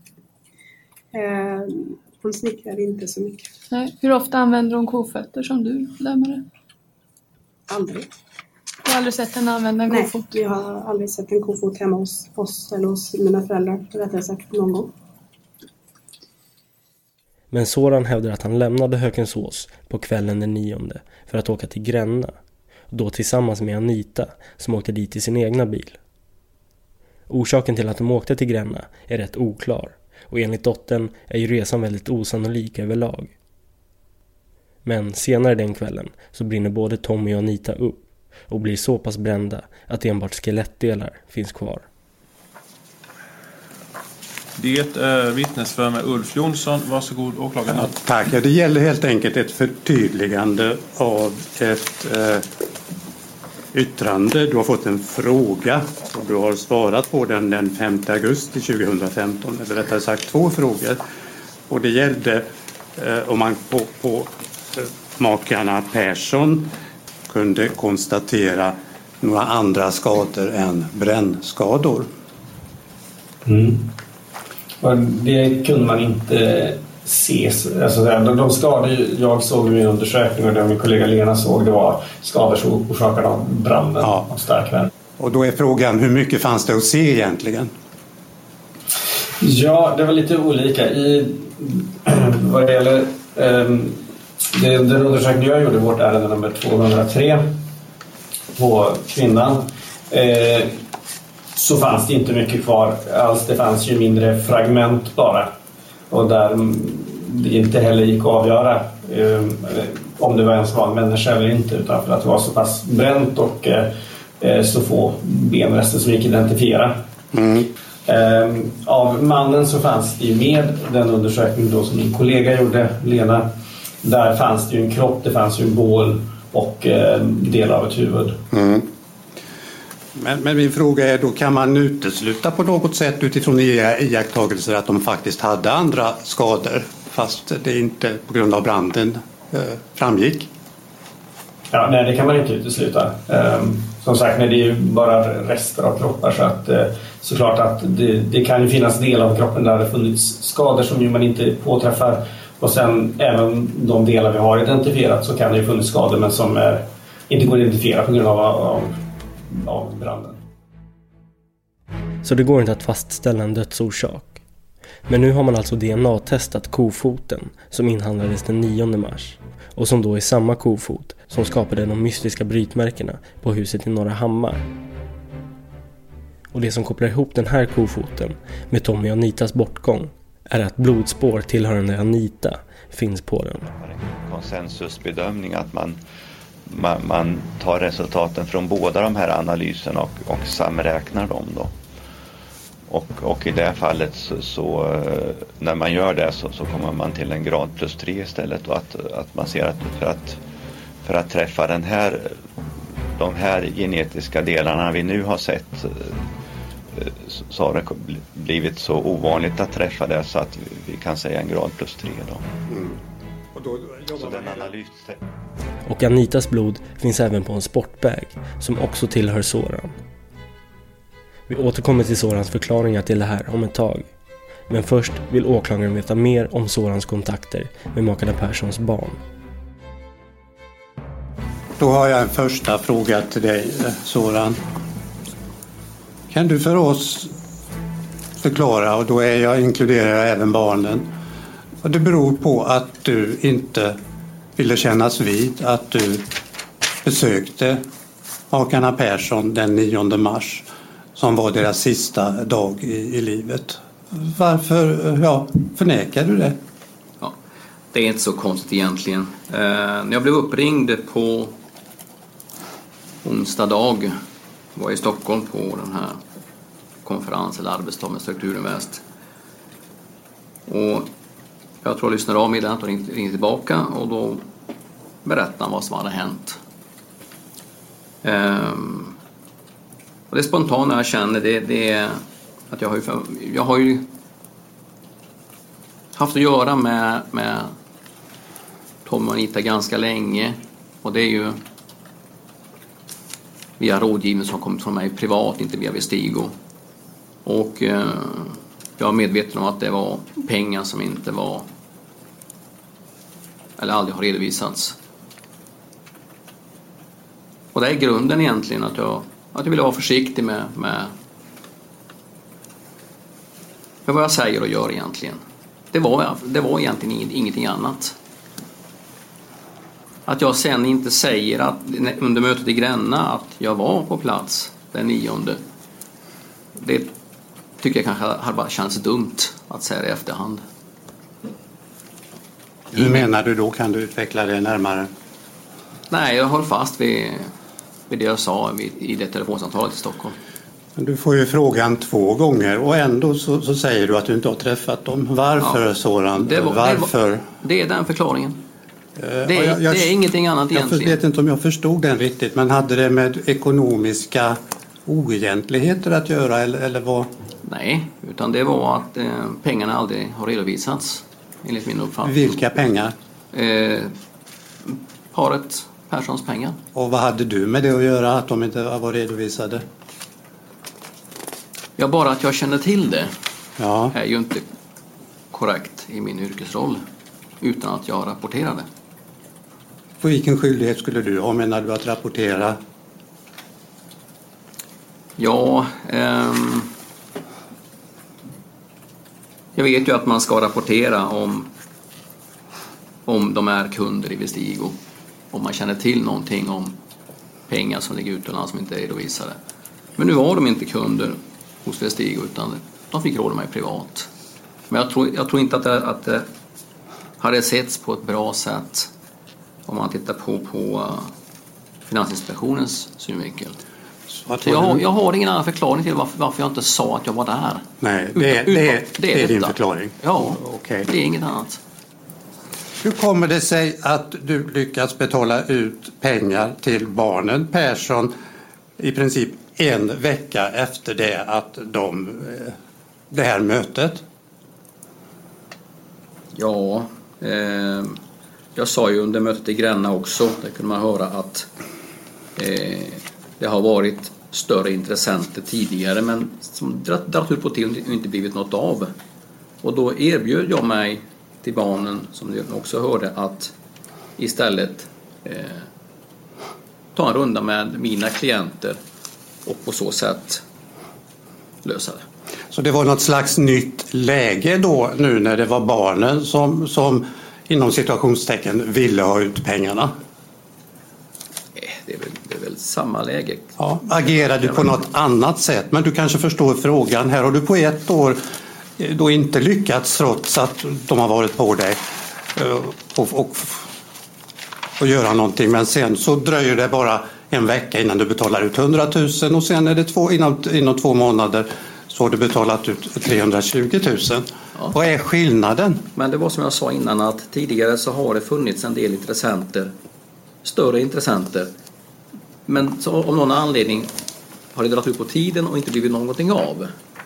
Eh, hon snickrade inte så mycket. Nej. Hur ofta använder hon kofötter som du lämnade? Aldrig. Du har aldrig sett henne använda en kofot? Nej, jag har aldrig sett en kofot hemma hos oss eller hos mina föräldrar. Rättare sagt någon gång. Men Soran hävdar att han lämnade Hökensås på kvällen den nionde för att åka till Gränna, då tillsammans med Anita som åkte dit i sin egna bil. Orsaken till att de åkte till Gränna är rätt oklar, och enligt dottern är ju resan väldigt osannolik överlag. Men senare den kvällen så brinner både Tommy och Anita upp och blir så pass brända att enbart skelettdelar finns kvar. Det är vittnesför med Ulf Jonsson. Varsågod, åklagaren. Ja, tack. Ja, det gäller helt enkelt ett förtydligande av ett eh, yttrande. Du har fått en fråga och du har svarat på den den femte augusti tjugohundrafemton. Eller rättare sagt två frågor. Och det gällde eh, om man på, på eh, makarna Persson kunde konstatera några andra skador än brännskador. Mm. Det kunde man inte se. Alltså, de, de skador jag såg i min undersökning och det min kollega Lena såg, det var skador som orsakade av branden. Ja. Av starkvärme. Och då är frågan, hur mycket fanns det att se egentligen? Ja, det var lite olika. I vad det gäller um, det, den undersökning jag gjorde, vårt ärende nummer tvåhundratre på kvinnan, eh, så fanns det inte mycket kvar alls. Det fanns ju mindre fragment bara. Och där det inte heller gick att avgöra eh, om det var ens var en människa eller inte, utan för att det var så pass bränt och eh, så få benrester som gick att identifiera. Mm. Eh, av mannen så fanns det ju med den undersökning då som min kollega gjorde, Lena. Där fanns det ju en kropp, det fanns ju en bål och eh, delar av ett huvud. Mm. Men, men min fråga är då, kan man utesluta på något sätt utifrån era iakttagelser att de faktiskt hade andra skador fast det inte på grund av branden eh, framgick? Ja, nej, det kan man inte utesluta. Um, som sagt, nej, det är ju bara rester av kroppar, så att uh, såklart att det, det kan ju finnas delar av kroppen där det funnits skador som ju man inte påträffar, och sen även de delar vi har identifierat så kan det ju funnits skador men som uh, inte går att identifiera på grund av, av av branden. Så det går inte att fastställa en dödsorsak. Men nu har man alltså D N A-testat kofoten som inhandlades den nionde mars och som då är samma kofot som skapade de mystiska brytmärkena på huset i Norra Hammar. Och det som kopplar ihop den här kofoten med Tommy och Anitas bortgång är att blodspår tillhörande Anita finns på den. Konsensusbedömning att man Man, man tar resultaten från båda de här analyserna och, och samräknar dem då. Och, och i det fallet så, så när man gör det så, så kommer man till en grad plus tre istället. Och att, att man ser att för, att för att träffa den här, de här genetiska delarna vi nu har sett, så har det blivit så ovanligt att träffa det så att vi kan säga en grad plus tre då. Mm. Och då så den analys. Och Anitas blod finns även på en sportbag som också tillhör Soran. Vi återkommer till Sorans förklaringar till det här om ett tag. Men först vill åklagaren veta mer om Sorans kontakter med makarna Perssons barn. Då har jag en första fråga till dig, Soran. Kan du för oss förklara, och då är jag inkluderar även barnen, vad det beror på att du inte ville kännas vid att du besökte makarna Persson den nionde mars som var deras sista dag i, i livet. Varför ja, förnekar du det? Ja, det är inte så konstigt egentligen. Eh, när jag blev uppringd på onsdag dag var jag i Stockholm på den här konferensen eller arbetsdag med Strukturinvest. Och jag tror jag lyssnade av mig och ringde, ringde tillbaka och då berättade han vad som hade hänt. Um, och det spontana jag känner det, det är att jag har ju, jag har ju haft att göra med, med Tom och Anita ganska länge, och det är ju via rådgivning som har kommit från mig privat, inte via Vestigo. Och uh, jag är medveten om att det var pengar som inte var eller aldrig har redovisats. Och det är grunden egentligen att jag, att jag vill vara försiktig med, med, med vad jag säger och gör egentligen. det var, det var egentligen ingenting annat. Att jag sen inte säger att under mötet i Gränna att jag var på plats den nionde, det tycker jag kanske har bara känts dumt att säga det i efterhand. Hur menar du då? Kan du utveckla det närmare? Nej, jag håller fast vid, vid det jag sa vid, i det telefonsamtalet i Stockholm. Du får ju frågan två gånger och ändå så, så säger du att du inte har träffat dem. Varför, ja, Soran? Det var, Varför? Det, var, det är den förklaringen. Uh, det, är, jag, jag, det är ingenting annat egentligen. Jag vet inte om jag förstod den riktigt, men hade det med ekonomiska oegentligheter att göra eller, eller vad? Nej, utan det var att eh, pengarna aldrig har redovisats enligt min uppfattning. Vilka pengar? Eh, paret Perssons pengar. Och vad hade du med det att göra att de inte var redovisade? Ja, bara att jag känner till det, ja, är ju inte korrekt i min yrkesroll utan att jag rapporterar det. På vilken skyldighet skulle du ha, menar du, att rapportera? Ja, ehm, jag vet ju att man ska rapportera om, om de är kunder i Vestigo. Om man känner till någonting om pengar som ligger utomlands som inte är redovisade. Men nu var de inte kunder hos Vestigo utan de fick råda mig privat. Men jag tror, jag tror inte att det, att det hade setts på ett bra sätt om man tittar på, på Finansinspektionens synvinkel. Så jag, har, jag har ingen annan förklaring till varför, varför jag inte sa att jag var där. Nej, det är, utan, det är, utan, det är, det är din detta. förklaring. Ja, okay. Det är inget annat. Hur kommer det sig att du lyckas betala ut pengar till barnen Persson i princip en vecka efter det att de, det här mötet? Ja, eh, jag sa ju under mötet i Gränna också, där kunde man höra att eh, det har varit större intressenter tidigare men som dratt ut på tiden och inte blivit något av. Och då erbjöd jag mig till barnen, som ni också hörde, att istället eh, ta en runda med mina klienter och på så sätt lösa det. Så det var något slags nytt läge då nu när det var barnen som, som inom situationstecken ville ha ut pengarna? Det är väl, det är väl samma läge. Ja, agerar du på något annat sätt? Men du kanske förstår frågan. Här har du på ett år då inte lyckats trots att de har varit på dig och, och, och göra någonting. Men sen så dröjer det bara en vecka innan du betalar ut hundratusen och sen är det två, inom, inom två månader så har du betalat ut trehundratjugotusen. Ja. Vad är skillnaden? Men det var som jag sa innan att tidigare så har det funnits en del intressenter, större intressenter. Men så om någon anledning har det dragit ut på tiden och inte blivit någonting av.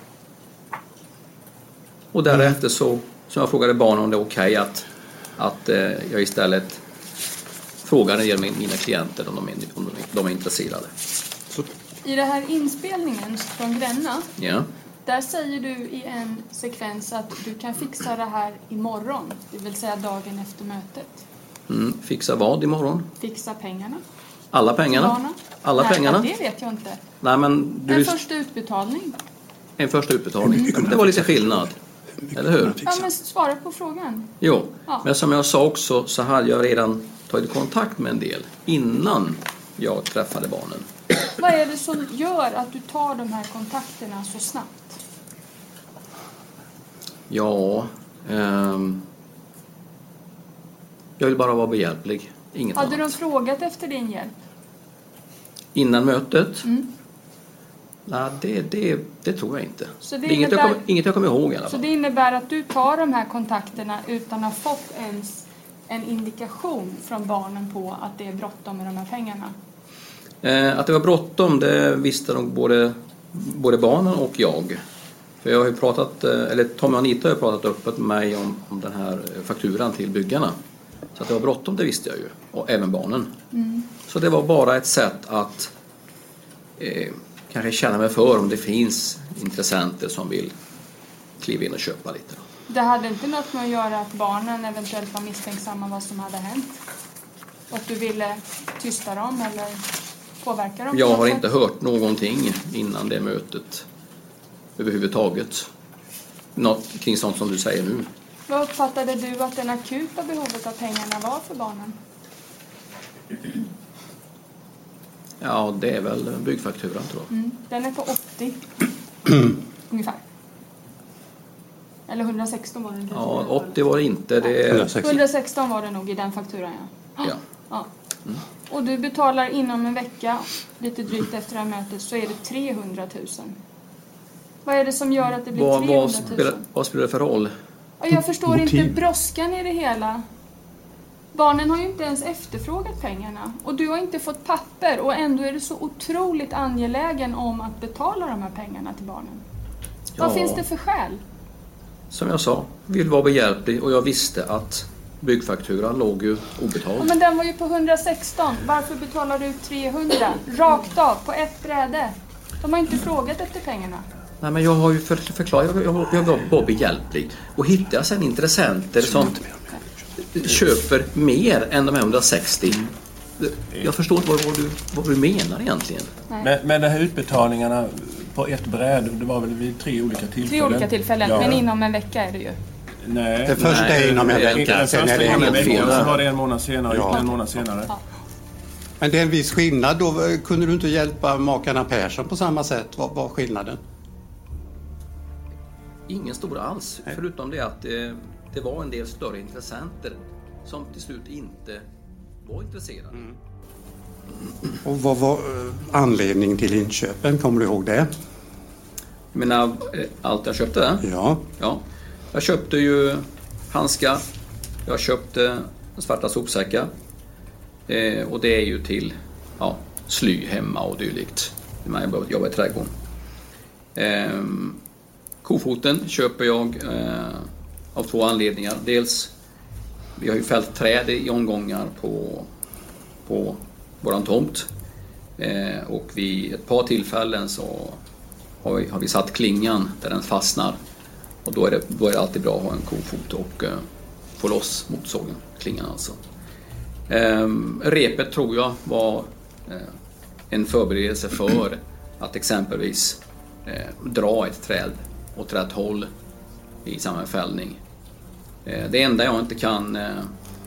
Och därefter så, som jag frågade barnen om det är okej okay att, att eh, jag istället frågar ner mina klienter om de är, om de är intresserade. Så. I den här inspelningen från Gränna, ja. Där säger du i en sekvens att du kan fixa det här imorgon, det vill säga dagen efter mötet. Mm, fixa vad imorgon? Fixa pengarna. Alla pengarna? Alla Nej, pengarna? det vet jag inte. Nej, men du... En första utbetalning. En första utbetalning. Mm. Det var lite skillnad. Eller hur? Ja, men svara på frågan. Jo, ja. Men som jag sa också så hade jag redan tagit kontakt med en del innan jag träffade barnen. Vad är det som gör att du tar de här kontakterna så snabbt? Ja, ehm, jag vill bara vara behjälplig. Inget Hade annat. de frågat efter din hjälp? Innan mötet? Mm. Nej, det, det, det tror jag inte. Så det det är inget, innebär, jag kommer, inget jag kommer ihåg i alla fall. Så det innebär att du tar de här kontakterna utan att ha fått ens en indikation från barnen på att det är bråttom med de här pengarna? Eh, att det var bråttom, det visste nog både, både barnen och jag. För jag har ju pratat, eller Tommy och Anita har pratat öppet med mig om, om den här fakturan till byggarna. Så att det var bråttom, det visste jag ju. Och även barnen. Mm. Så det var bara ett sätt att eh, kanske känna mig för om det finns intressenter som vill kliva in och köpa lite. Det hade inte något med att göra att barnen eventuellt var misstänksamma vad som hade hänt? Och du ville tysta dem eller påverka dem? Jag har inte hört någonting innan det mötet överhuvudtaget. Något kring sånt som du säger nu. Vad uppfattade du att den akuta behovet av pengarna var för barnen? Ja, det är väl byggfakturan tror jag. Mm. Den är på åttio ungefär. Eller hundrasexton var den. Ja, åttio var det inte. Det är... hundrasexton var det nog i den fakturan, ja. Ja. Ja. Mm. Och du betalar inom en vecka, lite drygt efter det här mötet, så är det trehundratusen. Vad är det som gör att det blir vad, trehundratusen? Vad spelar, vad spelar det för roll? Ja, jag förstår Motiv. inte brådskan i det hela. Barnen har ju inte ens efterfrågat pengarna. Och du har inte fått papper. Och ändå är du så otroligt angelägen om att betala de här pengarna till barnen. Vad Ja. finns det för skäl? Som jag sa, vill vara behjälplig och jag visste att byggfakturan låg ju obetald. Ja, men den var ju på hundrasexton. Varför betalar du ut trehundra? Rakt av, på ett bräde. De har inte frågat efter pengarna. Nej, men jag har ju för, förklarat, jag, jag, jag var bara behjälplig. Och hittar jag sen intressenter som köper mer än de här hundrasextio. Jag förstår inte vad, vad, du, vad du menar egentligen. Men, men de här utbetalningarna på ett bräde, det var väl vid tre olika tillfällen? Tre olika tillfällen, Ja. men inom en vecka är det ju. Nej. Det första är inom en vecka, Den sen första är det inom en en vecka, månad. och så var det en månad senare, Ja. ja. en månad senare. Ja. Men det är en viss skillnad. Då kunde du inte hjälpa makarna Persson på samma sätt. Vad var skillnaden? Ingen stor alls, förutom det att det, det var en del större intressenter som till slut inte var intresserade. Mm. Och vad var eh, anledningen till inköpen? Kommer du ihåg det? Jag menar, eh, allt jag köpte? Ja. Ja. Jag köpte ju handskar, jag köpte svarta sopsäckar eh, och det är ju till ja, sly hemma och dylikt. när jag jobbar i trädgården. Eh, kofoten köper jag eh, av två anledningar. Dels, vi har ju fällt träd i omgångar på, på våran tomt. Eh, och vid ett par tillfällen så har vi, har vi satt klingan där den fastnar. Och då är det, då är det alltid bra att ha en kofot och eh, få loss motorsågen, klingan alltså. Eh, repet tror jag var eh, en förberedelse för att exempelvis eh, dra ett träd åt rätt håll i samma fällning. Eh, det enda jag inte kan eh,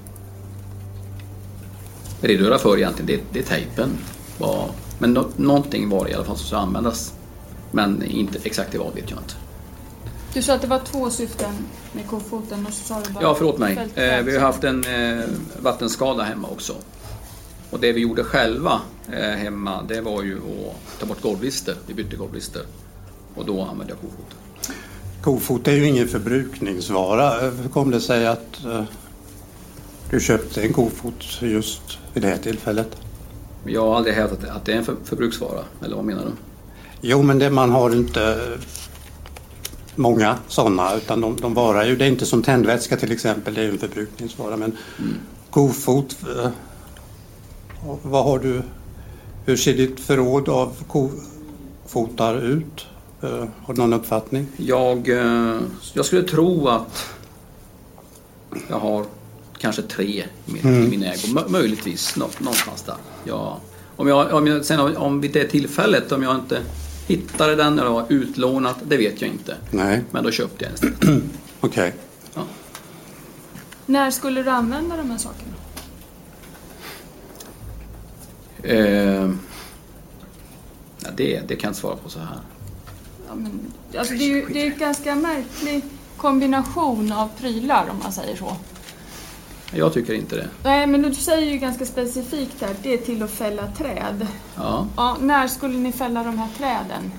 redogöra för egentligen, det, det är tejpen. Var, men no, någonting var det i alla fall som skulle användas. Men inte exakt det vad vet jag inte. Du sa att det var två syften med kofoten och så sa du bara... Ja, förlåt mig. Eh, vi har haft en eh, vattenskada hemma också. Och det vi gjorde själva eh, hemma, det var ju att ta bort golvlister. Vi bytte golvlister. Och då använde jag kofoten. Kofot är ju ingen förbrukningsvara. Hur kom det sig att uh, du köpte en kofot just vid det här tillfället? Jag har aldrig hävdat att det är en för, förbruksvara. Eller vad menar du? Jo, men det, man har inte många sådana, utan de, de varar ju. Det är inte som tändvätska till exempel, det är ju en förbrukningsvara. Men mm. kofot, uh, vad har du, hur ser ditt förråd av kofotar ut? Uh, har du någon uppfattning? Jag, uh, jag skulle tro att jag har kanske tre i min, mm. i min ägo. M- möjligtvis nå- någonstans där. Jag, om, jag, om, jag, sen, om vid det tillfället, om jag inte hittade den eller var utlånat, det vet jag inte. Nej. Men då köpte jag den istället. Okej. Okay. Ja. När skulle du använda de här sakerna? Uh, ja, det, det kan jag inte svara på så här. Ja, men, alltså det är ju det är en ganska märklig kombination av prylar om man säger så. Jag tycker inte det. Nej, men du säger ju ganska specifikt här, det är till att fälla träd. Ja. Ja, när skulle ni fälla de här träden?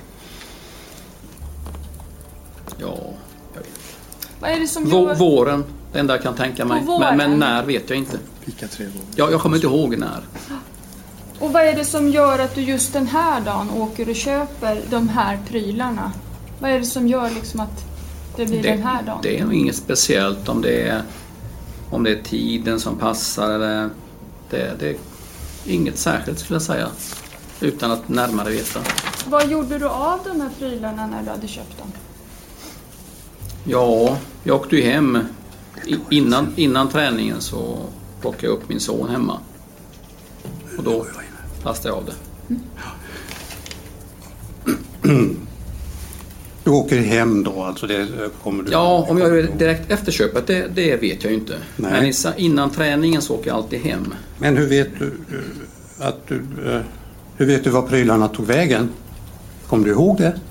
Ja, jag vet. Vad är det som V- gör... Våren, det enda jag kan tänka mig. Men, men när vet jag inte. Vilka tre våren? Ja, jag kommer inte ihåg när. Och vad är det som gör att du just den här dagen åker och köper de här prylarna? Vad är det som gör liksom att det blir det, den här dagen? Det är nog inget speciellt om det är, om det är tiden som passar. Eller det, det är inget särskilt skulle jag säga. Utan att närmare veta. Vad gjorde du av de här prylarna när du hade köpt dem? Ja, jag åkte ju hem. Innan, innan träningen så plockade jag upp min son hemma. Och då lastade jag av det. Mm. Du åker hem då, alltså det kommer du... Ja, om jag gör det direkt efter köpet, det, det vet jag ju inte. Nej. Men innan träningen så åker jag alltid hem. Men hur vet du att du... Hur vet du var prylarna tog vägen? Kommer du ihåg det?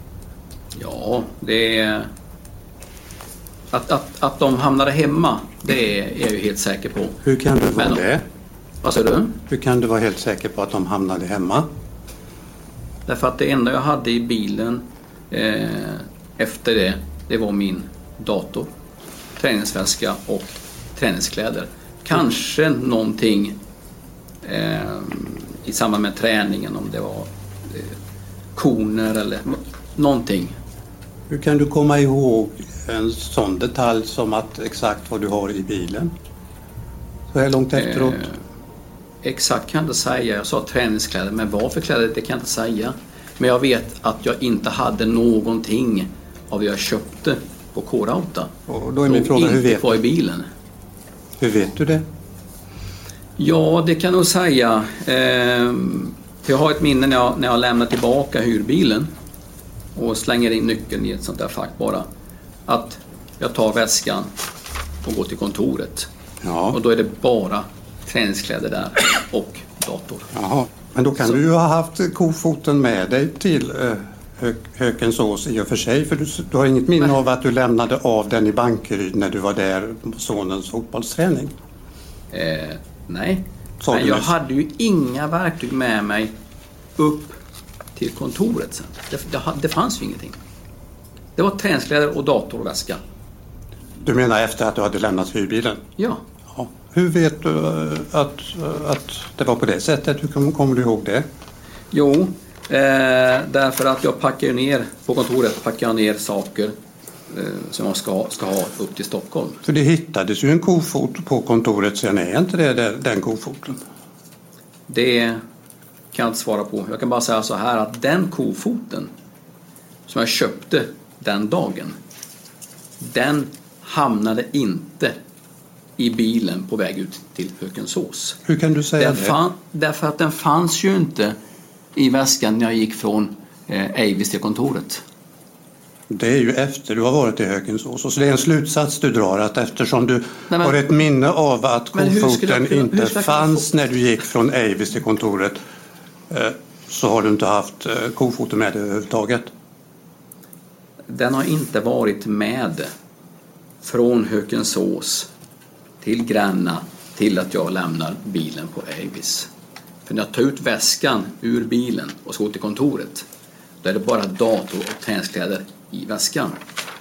Ja, det är... Att, att, att de hamnade hemma, det är jag ju helt säker på. Hur kan du vara Men, det? Vad säger du? Hur kan du vara helt säker på att de hamnade hemma? Därför att det enda jag hade i bilen eh, efter det, det var min dator, träningsväska och träningskläder. Kanske någonting eh, i samband med träningen, om det var eh, koner eller någonting. Hur kan du komma ihåg en sån detalj som att exakt vad du har i bilen? Så här långt efteråt? Eh, exakt kan jag inte säga. Jag sa träningskläder, men vad för kläder det kan jag inte säga. Men jag vet att jag inte hade någonting av det jag köpte på K-Rauta. Och då är min fråga, hur vet du? I bilen. Hur vet du det? Ja, det kan jag nog säga. Eh, för jag har ett minne när jag, när jag lämnar tillbaka hyrbilen och slänger in nyckeln i ett sånt där fack bara. Att jag tar väskan och går till kontoret. Ja. Och då är det bara träningskläder där och dator. Jaha, men då kan så. Du ju ha haft kofoten med dig till eh, Hö Hökensås i och för sig. För du, du har inget minne av att du lämnade av den i Bankeryd när du var där på sonens fotbollsträning? Eh, nej, Så men jag mest. hade ju inga verktyg med mig upp till kontoret sen. Det, det, det fanns ju ingenting. Det var träningskläder och dator och väska. Du menar efter att du hade lämnat hyrbilen? Ja. Ja. Hur vet du att, att det var på det sättet? Hur kommer, kommer du ihåg det? Jo, eh, därför att jag packar ner på kontoret packar jag ner saker eh, som jag ska, ska ha upp till Stockholm. För det hittades ju en kofot på kontoret, sen är inte det där, den kofoten? Det kan jag inte svara på. Jag kan bara säga så här att den kofoten som jag köpte den dagen, den hamnade inte i bilen på väg ut till Hökensås. Hur kan du säga den det? Fann, därför att den fanns ju inte i väskan när jag gick från eh, Avis till kontoret. Det är ju efter du har varit i Hökensås. Så det är en slutsats du drar, att eftersom du Nej, men, har ett minne av att kofoten jag, inte fanns få... när du gick från Avis till kontoret, eh, så har du inte haft eh, kofoten med dig överhuvudtaget. Den har inte varit med från Hökensås till Gränna till att jag lämnar bilen på Avis. För när jag tar ut väskan ur bilen och ska gå till kontoret, då är det bara dator och träningskläder i väskan.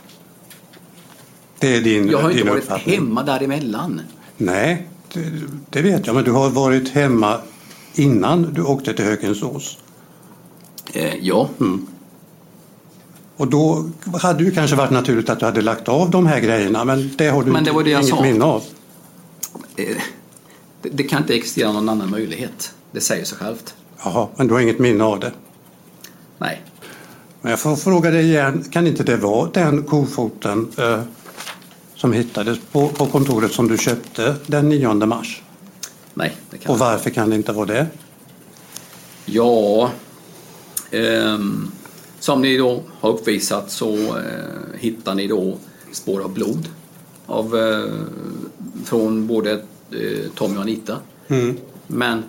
Det är din, jag har inte din varit uppfattning. hemma däremellan. Nej, det, det vet jag. Men du har varit hemma innan du åkte till Hökensås. Eh, ja. Mm. Och då hade det ju kanske varit naturligt att du hade lagt av de här grejerna, men det har du men det var det jag inget sa. minne av. Eh, det, det kan inte existera någon annan möjlighet. Det säger sig självt. Jaha, men du har inget minne av det? Nej. Men jag får fråga dig igen, kan inte det vara den kofoten eh, som hittades på, på kontoret som du köpte den nionde mars? Nej, det kan Och varför kan det inte vara det? Ja, ehm, som ni då har uppvisat så eh, hittar ni då spår av blod av, eh, från både eh, Tommy och Anita. Mm. Men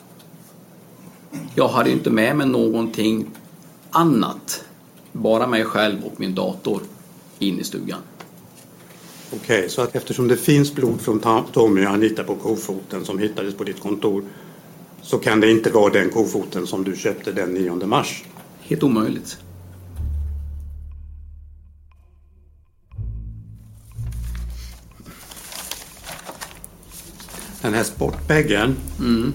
jag hade inte med mig någonting annat, bara mig själv och min dator in i stugan. Okej, okay, så att eftersom det finns blod från Tommy och Anita på kofoten som hittades på ditt kontor, så kan det inte vara den kofoten som du köpte den nionde mars? Helt omöjligt. Den här sportbäggen. Mm.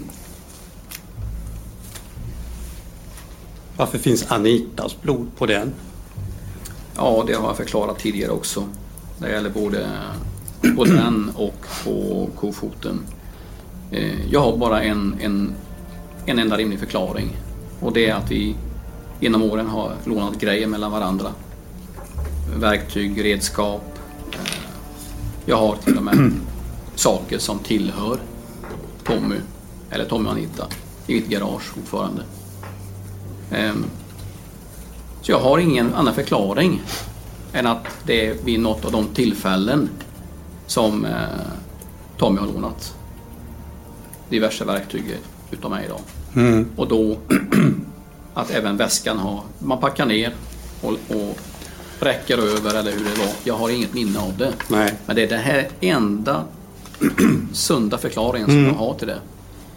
Varför finns Anitas blod på den? Ja, det har jag förklarat tidigare också. Det gäller både på den och på kofoten. Jag har bara en, en, en enda rimlig förklaring. Och det är att vi genom åren har lånat grejer mellan varandra. Verktyg, redskap. Jag har till och med saker som tillhör Tommy eller Tommy och Anita i mitt garage fortfarande. Så jag har ingen annan förklaring än att det är vid något av de tillfällen som eh, Tommy har lånat diverse verktyg utav mig idag. Mm. Och då att även väskan har, man packar ner och, och räcker över eller hur det var. Jag har inget minne av det. Nej. Men det är den här enda sunda förklaringen som Mm. jag har till det.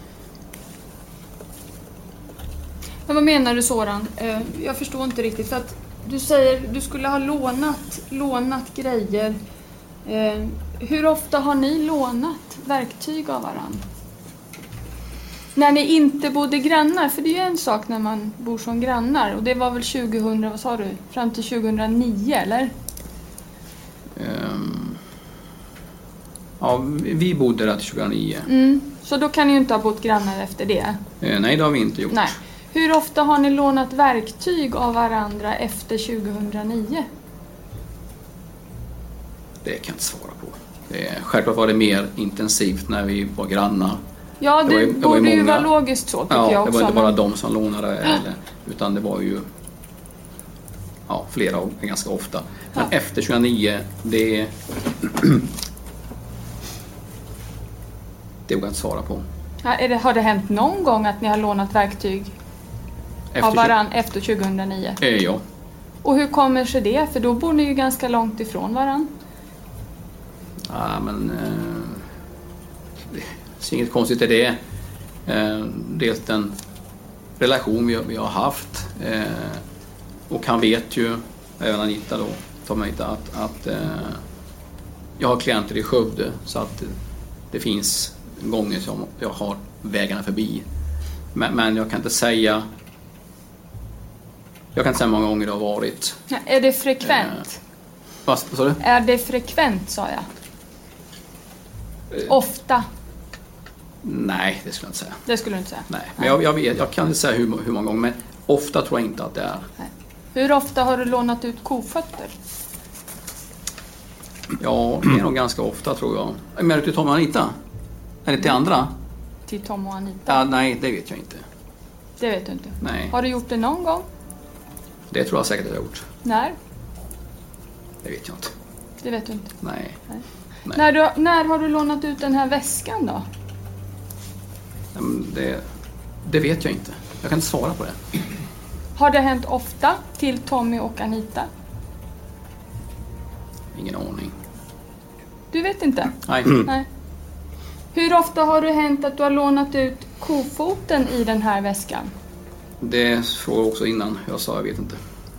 Men vad menar du, Soran? Eh, Jag förstår inte riktigt. För att du säger du skulle ha lånat, lånat grejer. Eh, Hur ofta har ni lånat verktyg av varann? När ni inte bodde grannar, för det är ju en sak när man bor som grannar. Och det var väl tjugohundra, vad sa du? Fram till tjugohundranio, eller? Um, ja, vi bodde där till tjugohundranio. Mm. Så då kan ni ju inte ha bott grannar efter det. Eh, nej, det har vi inte gjort. Nej. Hur ofta har ni lånat verktyg av varandra efter tjugohundranio? Det kan jag inte svara på. Det är, självklart var det mer intensivt när vi var grannar. Ja, det, var ju- det det var ju borde ju många- vara logiskt så, tycker Ja, jag det också. var inte bara men- de som lånade, eller, utan det var ju ja, flera och ganska ofta. Men Ja. efter tjugohundranio, det det vågar jag inte svara på. Ja, är det, har det hänt någon gång att ni har lånat verktyg Efter av varann efter tjugohundranio? Eh, ja. Och hur kommer sig det? För då bor ni ju ganska långt ifrån varann. Ja, men eh, det är inget konstigt i det. Eh, dels den relation vi, vi har haft. Eh, och han vet ju, även Anita då, Tom Anita, att, att eh, jag har klienter i Skövde, så att det finns gånger som jag har vägarna förbi. Men, men jag kan inte säga jag kan inte säga hur många gånger det har varit. Ja, är det frekvent? Eh, vad vad sa du? Är det frekvent, sa jag. Ofta. Nej, det skulle jag inte säga. Det skulle du inte säga. Nej, men jag, jag, vet, jag kan inte säga hur, hur många gånger, men ofta tror jag inte att det är. Hur ofta har du lånat ut kofötter? Ja, det är nog ganska ofta, tror jag. Men till Tom och Anita? Är det till andra? Till Tom och Anita? Ja, nej, det vet jag inte. Det vet du inte. Nej. Har du gjort det någon gång? Det tror jag säkert att jag har gjort. När? Det vet jag inte. Det vet du inte. Nej. Nej. Nej. När, du, när har du lånat ut den här väskan då? Men Det, det vet jag inte. Jag kan inte svara på det. Har det hänt ofta till Tommy och Anita? Ingen aning. Du vet inte? Nej. Nej. Hur ofta har det hänt att du har lånat ut kofoten i den här väskan? Det frågade också innan. Jag sa jag vet inte.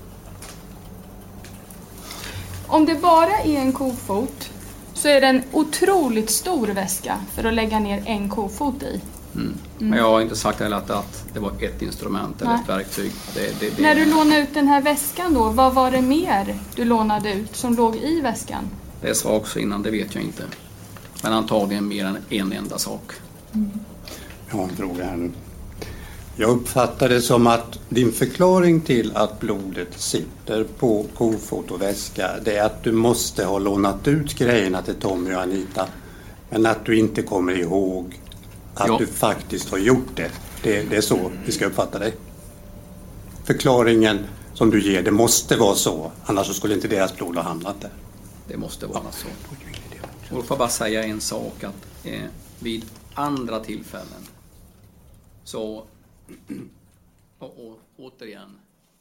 Om det bara är en kofot så är det en otroligt stor väska för att lägga ner en kofot i. Mm. Men jag har inte sagt heller att, att det var ett instrument eller Nej. ett verktyg. Det, det, det... När du lånade ut den här väskan då, vad var det mer du lånade ut som låg i väskan? Det sa jag också innan, det vet jag inte. Men antagligen mer än en enda sak. Jag har en fråga här nu. Jag uppfattar det som att din förklaring till att blodet sitter på kofot och väska, det är att du måste ha lånat ut grejerna till Tommy och Anita, men att du inte kommer ihåg att Ja. du faktiskt har gjort det. det. Det är så vi ska uppfatta dig. Förklaringen som du ger, det måste vara så, annars så skulle inte deras blod ha hamnat där. Det måste vara så. Och då får jag bara säga en sak, att eh, vid andra tillfällen så och, och återigen.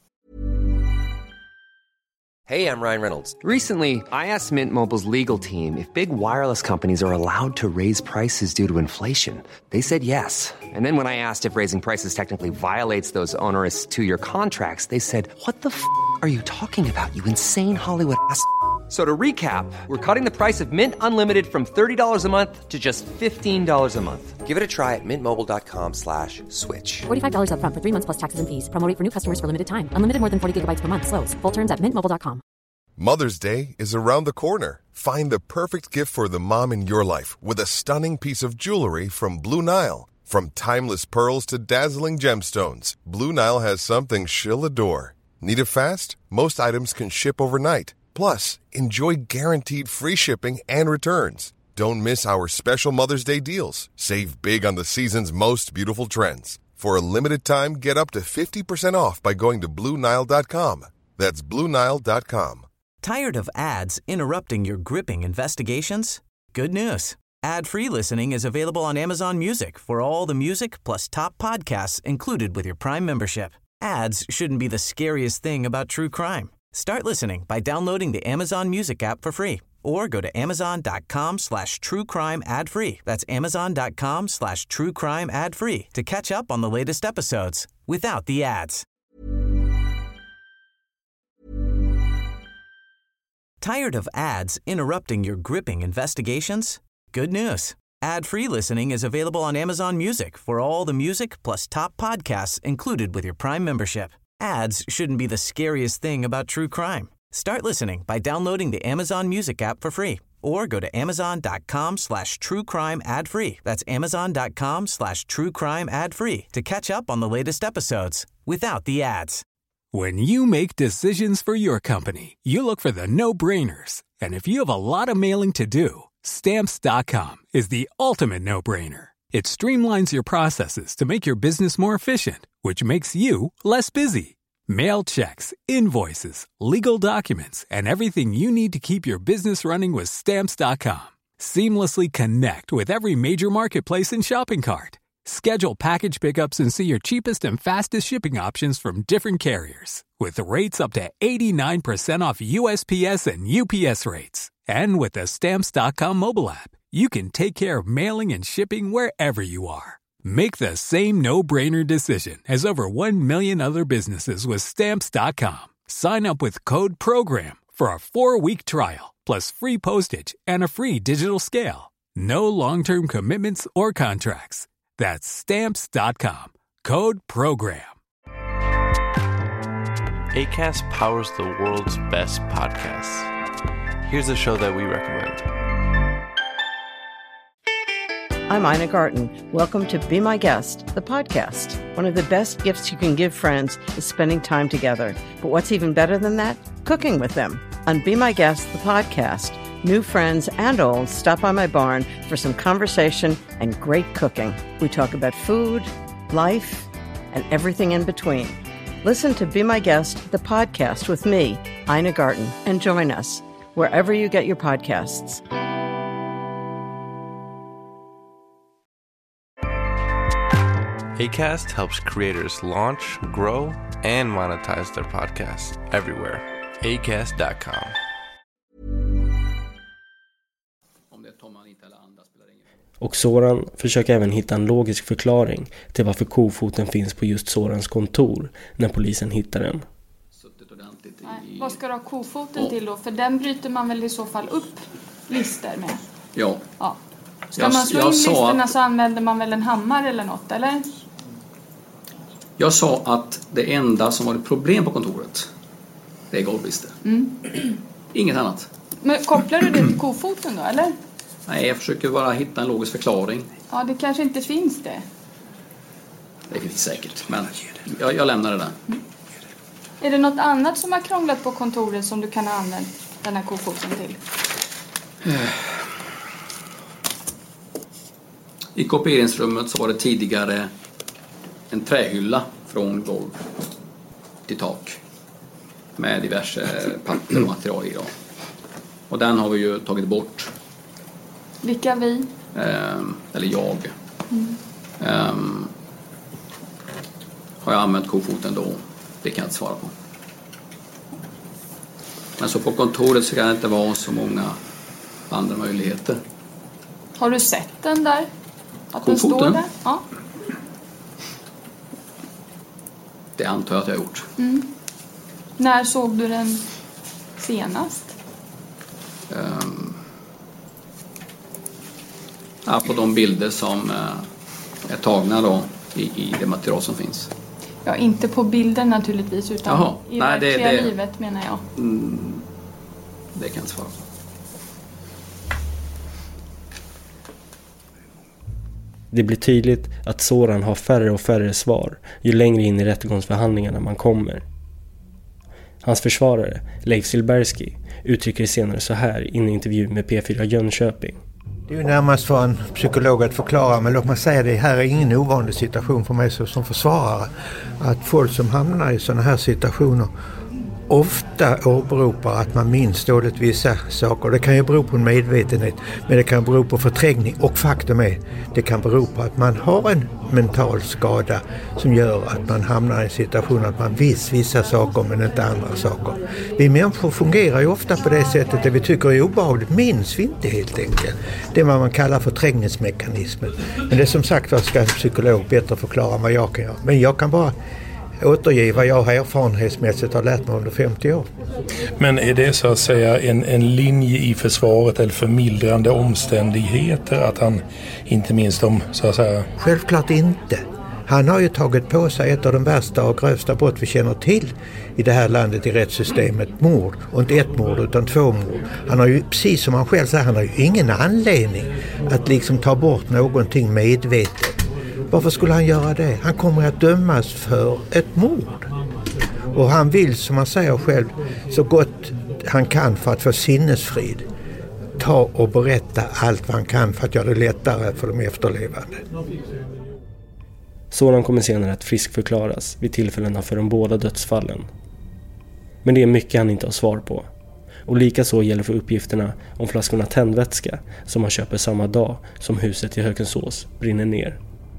Hey, I'm Ryan Reynolds. Recently, I asked Mint Mobile's legal team if big wireless companies are allowed to raise prices due to inflation. They said yes. And then when I asked if raising prices technically violates those onerous two-year contracts, they said, "What the f*** are you talking about, you insane Hollywood ass?" So to recap, we're cutting the price of Mint Unlimited from thirty dollars a month to just fifteen dollars a month. Give it a try at mintmobile.com slash switch. forty-five dollars up front for three months plus taxes and fees. Promo rate for new customers for limited time. Unlimited more than forty gigabytes per month. Slows full terms at mint mobile dot com. Mother's Day is around the corner. Find the perfect gift for the mom in your life with a stunning piece of jewelry from Blue Nile. From timeless pearls to dazzling gemstones, Blue Nile has something she'll adore. Need it fast? Most items can ship overnight. Plus, enjoy guaranteed free shipping and returns. Don't miss our special Mother's Day deals. Save big on the season's most beautiful trends. For a limited time, get up to fifty percent off by going to blue nile dot com. That's blue nile dot com. Tired of ads interrupting your gripping investigations? Good news. Ad-free listening is available on Amazon Music for all the music plus top podcasts included with your Prime membership. Ads shouldn't be the scariest thing about true crime. Start listening by downloading the Amazon Music app for free or go to amazon.com slash true crime ad free. That's amazon.com slash true crime ad free to catch up on the latest episodes without the ads. Tired of ads interrupting your gripping investigations? Good news. Ad-free listening is available on Amazon Music for all the music plus top podcasts included with your Prime membership. Ads shouldn't be the scariest thing about true crime. Start listening by downloading the Amazon Music app for free or go to amazon.com slash true crime ad free. That's amazon.com slash true crime ad free to catch up on the latest episodes without the ads. When you make decisions for your company, you look for the no-brainers. And if you have a lot of mailing to do, Stamps dot com is the ultimate no-brainer. It streamlines your processes to make your business more efficient, which makes you less busy. Mail checks, invoices, legal documents, and everything you need to keep your business running with Stamps dot com. Seamlessly connect with every major marketplace and shopping cart. Schedule package pickups and see your cheapest and fastest shipping options from different carriers. With rates up to eighty-nine percent off U S P S and U P S rates. And with the Stamps dot com mobile app, you can take care of mailing and shipping wherever you are. Make the same no-brainer decision as over one million other businesses with Stamps dot com. Sign up with code PROGRAM for a four-week trial, plus free postage and a free digital scale. No long-term commitments or contracts. That's Stamps dot com. Code PROGRAM. Acast powers the world's best podcasts. Here's a show that we recommend. I'm Ina Garten. Welcome to Be My Guest, the podcast. One of the best gifts you can give friends is spending time together. But what's even better than that? Cooking with them. On Be My Guest, the podcast, new friends and old stop by my barn for some conversation and great cooking. We talk about food, life, and everything in between. Listen to Be My Guest, the podcast with me, Ina Garten, and join us wherever you get your podcasts. Acast helps creators launch, grow, and monetize their podcasts everywhere. acast dot com. Och Soran försöker även hitta en logisk förklaring till varför kofoten finns på just Sorans kontor när polisen hittar den. Nej, vad ska du ha kofoten till då? För den bryter man väl i så fall upp lister med? Ja. ja. Ska jag, man slå in listerna att, så använder man väl en hammare eller något, eller? Jag sa att det enda som var ett problem på kontoret, det är golvlister. Mm. Inget annat. Men kopplar du det till kofoten då, eller? Nej, jag försöker bara hitta en logisk förklaring. Ja, det kanske inte finns det. Det finns säkert, men jag, jag lämnar det där. Mm. Är det något annat som har krånglat på kontoret som du kan ha använt den här kofoten till? I kopieringsrummet så var det tidigare en trähylla från golv till tak med diverse papper och material i. Då. Och den har vi ju tagit bort. Vilka vi? Eh, eller jag. Mm. Eh, har jag använt kofoten då? Det kan jag inte svara på. Men så på kontoret så kan det inte vara så många andra möjligheter. Har du sett den där? Att den kofoten? står där? Ja. Det antar jag att jag har gjort. Mm. När såg du den senast? Um, ja, på de bilder som uh, är tagna då i, i det material som finns. Ja, inte på bilden naturligtvis, utan Jaha. i Nej, det, verkliga det, livet menar jag. Mm, det kan jag inte svara på. Det blir tydligt att Soran har färre och färre svar ju längre in i rättegångsförhandlingarna man kommer. Hans försvarare, Leif Silberski, uttrycker det senare så här i en intervju med P fyra Jönköping. Det är ju närmast för en psykolog att förklara, men låt mig säga det här är ingen ovanlig situation för mig som försvarare. Att folk som hamnar i sådana här situationer ofta åberopar att man minns dåligt vissa saker. Det kan ju bero på en medvetenhet, men det kan bero på förträngning. Och faktum är, det kan bero på att man har en mental skada som gör att man hamnar i en situation att man visst vissa saker men inte andra saker. Vi människor fungerar ju ofta på det sättet. Det vi tycker är obehagligt minns vi inte helt enkelt. Det är vad man kallar förträngningsmekanismen. Men det är som sagt vad ska en psykolog bättre förklara än vad jag kan göra. Men jag kan bara återge vad jag erfarenhetsmässigt har lärt mig under femtio år. Men är det så att säga en, en linje i försvaret eller förmildrande omständigheter att han inte minst om så att säga? Självklart inte. Han har ju tagit på sig ett av de värsta och grövsta brott vi känner till i det här landet i rättssystemet. Mord. Och inte ett mord utan två mord. Han har ju, precis som han själv säger, han har ju ingen anledning att liksom ta bort någonting medvetet. Varför skulle han göra det? Han kommer att dömas för ett mord. Och han vill, som han säger själv, så gott han kan för att få sinnesfrid ta och berätta allt vad han kan för att göra det lättare för de efterlevande. Soran kommer senare att friskförklaras vid tillfällena för de båda dödsfallen. Men det är mycket han inte har svar på. Och lika så gäller för uppgifterna om flaskorna tändvätska som han köper samma dag som huset i Hökensås brinner ner.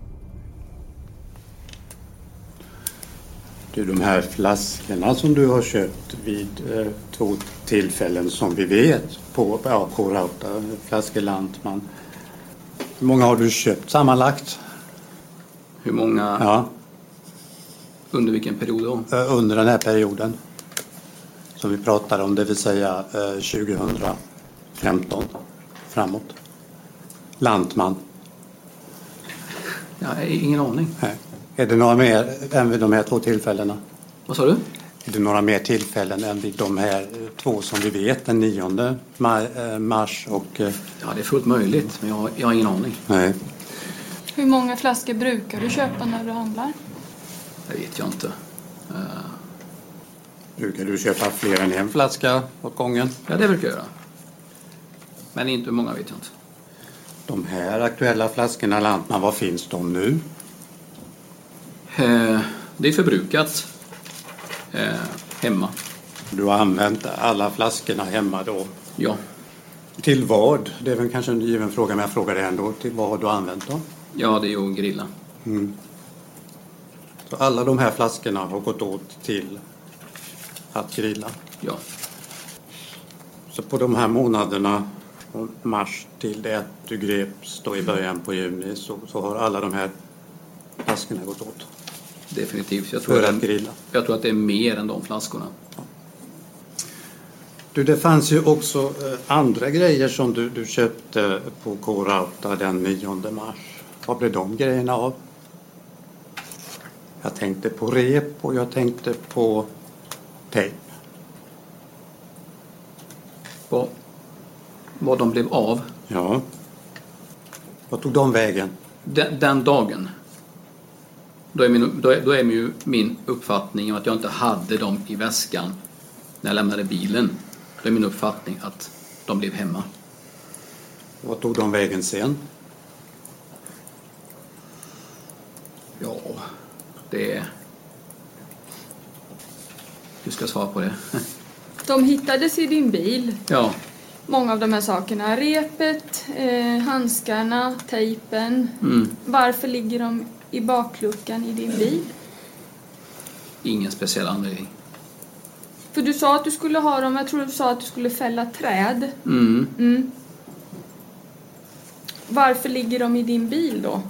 Du, de här flaskorna som du har köpt vid eh, två tillfällen som vi vet på ja, K-Rauta, flaskor Lantman. Hur många har du köpt sammanlagt? Hur många? Ja. Under vilken period då? Eh, under den här perioden som vi pratar om, det vill säga eh, tjugohundrafemton framåt. Lantman. Ja, ingen aning. Nej. Är det några mer än vid de här två tillfällena? Vad sa du? Är det några mer tillfällen än vid de här två som vi vet, den nionde mars och... Ja, det är fullt möjligt, men jag har, jag har ingen aning. Nej. Hur många flaskor brukar du köpa när du handlar? Det vet jag inte. Uh... Brukar du köpa fler än en flaska åt gången? Ja, det brukar jag göra. Men inte hur många vet jag inte. De här aktuella flaskorna Lantman, var finns de nu? Eh, det är förbrukat eh, hemma. Du har använt alla flaskorna hemma då? Ja. Till vad? Det är väl kanske en given fråga, men jag frågar det ändå. Till vad har du använt dem? Ja, det är ju att grilla. Mm. Så alla de här flaskorna har gått åt till att grilla? Ja. Så på de här månaderna, mars till det att du greps då i början på juni, så, så har alla de här flaskorna gått åt? Definitivt. Jag tror, för att, att grilla. Jag tror att det är mer än de flaskorna. Ja. Du, det fanns ju också eh, andra grejer som du, du köpte på K-Rauta den nionde mars. Vad blev de grejerna av? Jag tänkte på rep och jag tänkte på tejp. Vad, vad de blev av? Ja. Vad tog de vägen? Den, den dagen. Då är, min, då, är, då är ju min uppfattning att jag inte hade dem i väskan när jag lämnade bilen. Då är min uppfattning att de blev hemma. Vad tog de vägen sen? Ja, det är... Hur ska jag svara på det? De hittades i din bil. Ja. Många av de här sakerna. Repet, eh, handskarna, tejpen. Mm. Varför ligger de i bakluckan i din bil? Ingen speciell anledning. För du sa att du skulle ha dem, jag tror du sa att du skulle fälla träd. Mm. Mm. Varför ligger de i din bil då?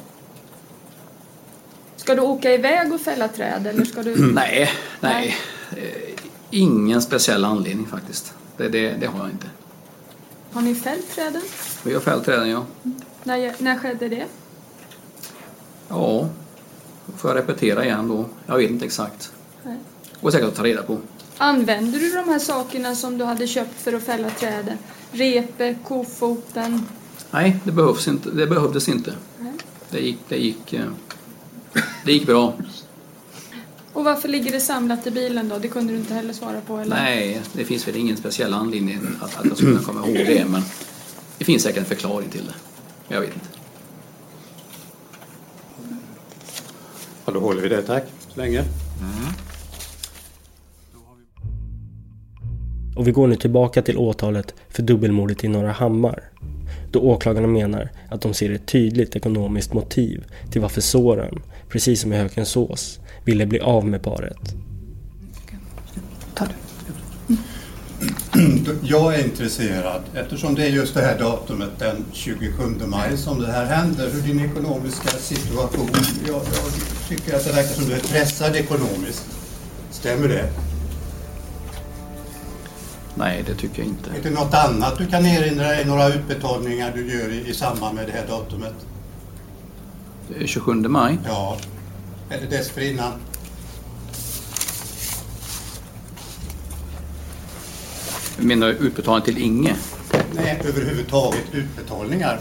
Ska du åka iväg och fälla träd eller ska du... Nej, nej. nej. Ingen speciell anledning faktiskt. Det, det, det har jag inte. Har ni fällt träden? Vi har fällt träden, ja. Mm. När, när skedde det? Ja, får jag repetera igen då. Jag vet inte exakt. Nej. Går säkert att ta reda på. Använder du de här sakerna som du hade köpt för att fälla träden? Repe, kofoten? Nej, det behövs inte. Det behövdes inte. Nej. Det gick, det gick, det gick bra. Och varför ligger det samlat i bilen då? Det kunde du inte heller svara på, eller? Nej, det finns väl ingen speciell anledning att, att jag skulle komma ihåg det. Men det finns säkert en förklaring till det. Jag vet inte. Ja, då håller vi det, tack. Så länge. Mm. Och vi går nu tillbaka till åtalet för dubbelmordet i Norra Hammar. Då åklagarna menar att de ser ett tydligt ekonomiskt motiv till varför Soran, precis som i Hökensås, ville bli av med paret. Ta det. Jag är intresserad, eftersom det är just det här datumet den tjugosjunde maj som det här händer, hur din ekonomiska situation, jag, jag tycker att det verkar som du är pressad ekonomiskt. Stämmer det? Nej, det tycker jag inte. Är det något annat du kan erinra dig, några utbetalningar du gör i, i samband med det här datumet? Det är tjugosjunde maj? Ja, eller dessförinnan. Du menar utbetalning till Inge? Nej, överhuvudtaget utbetalningar.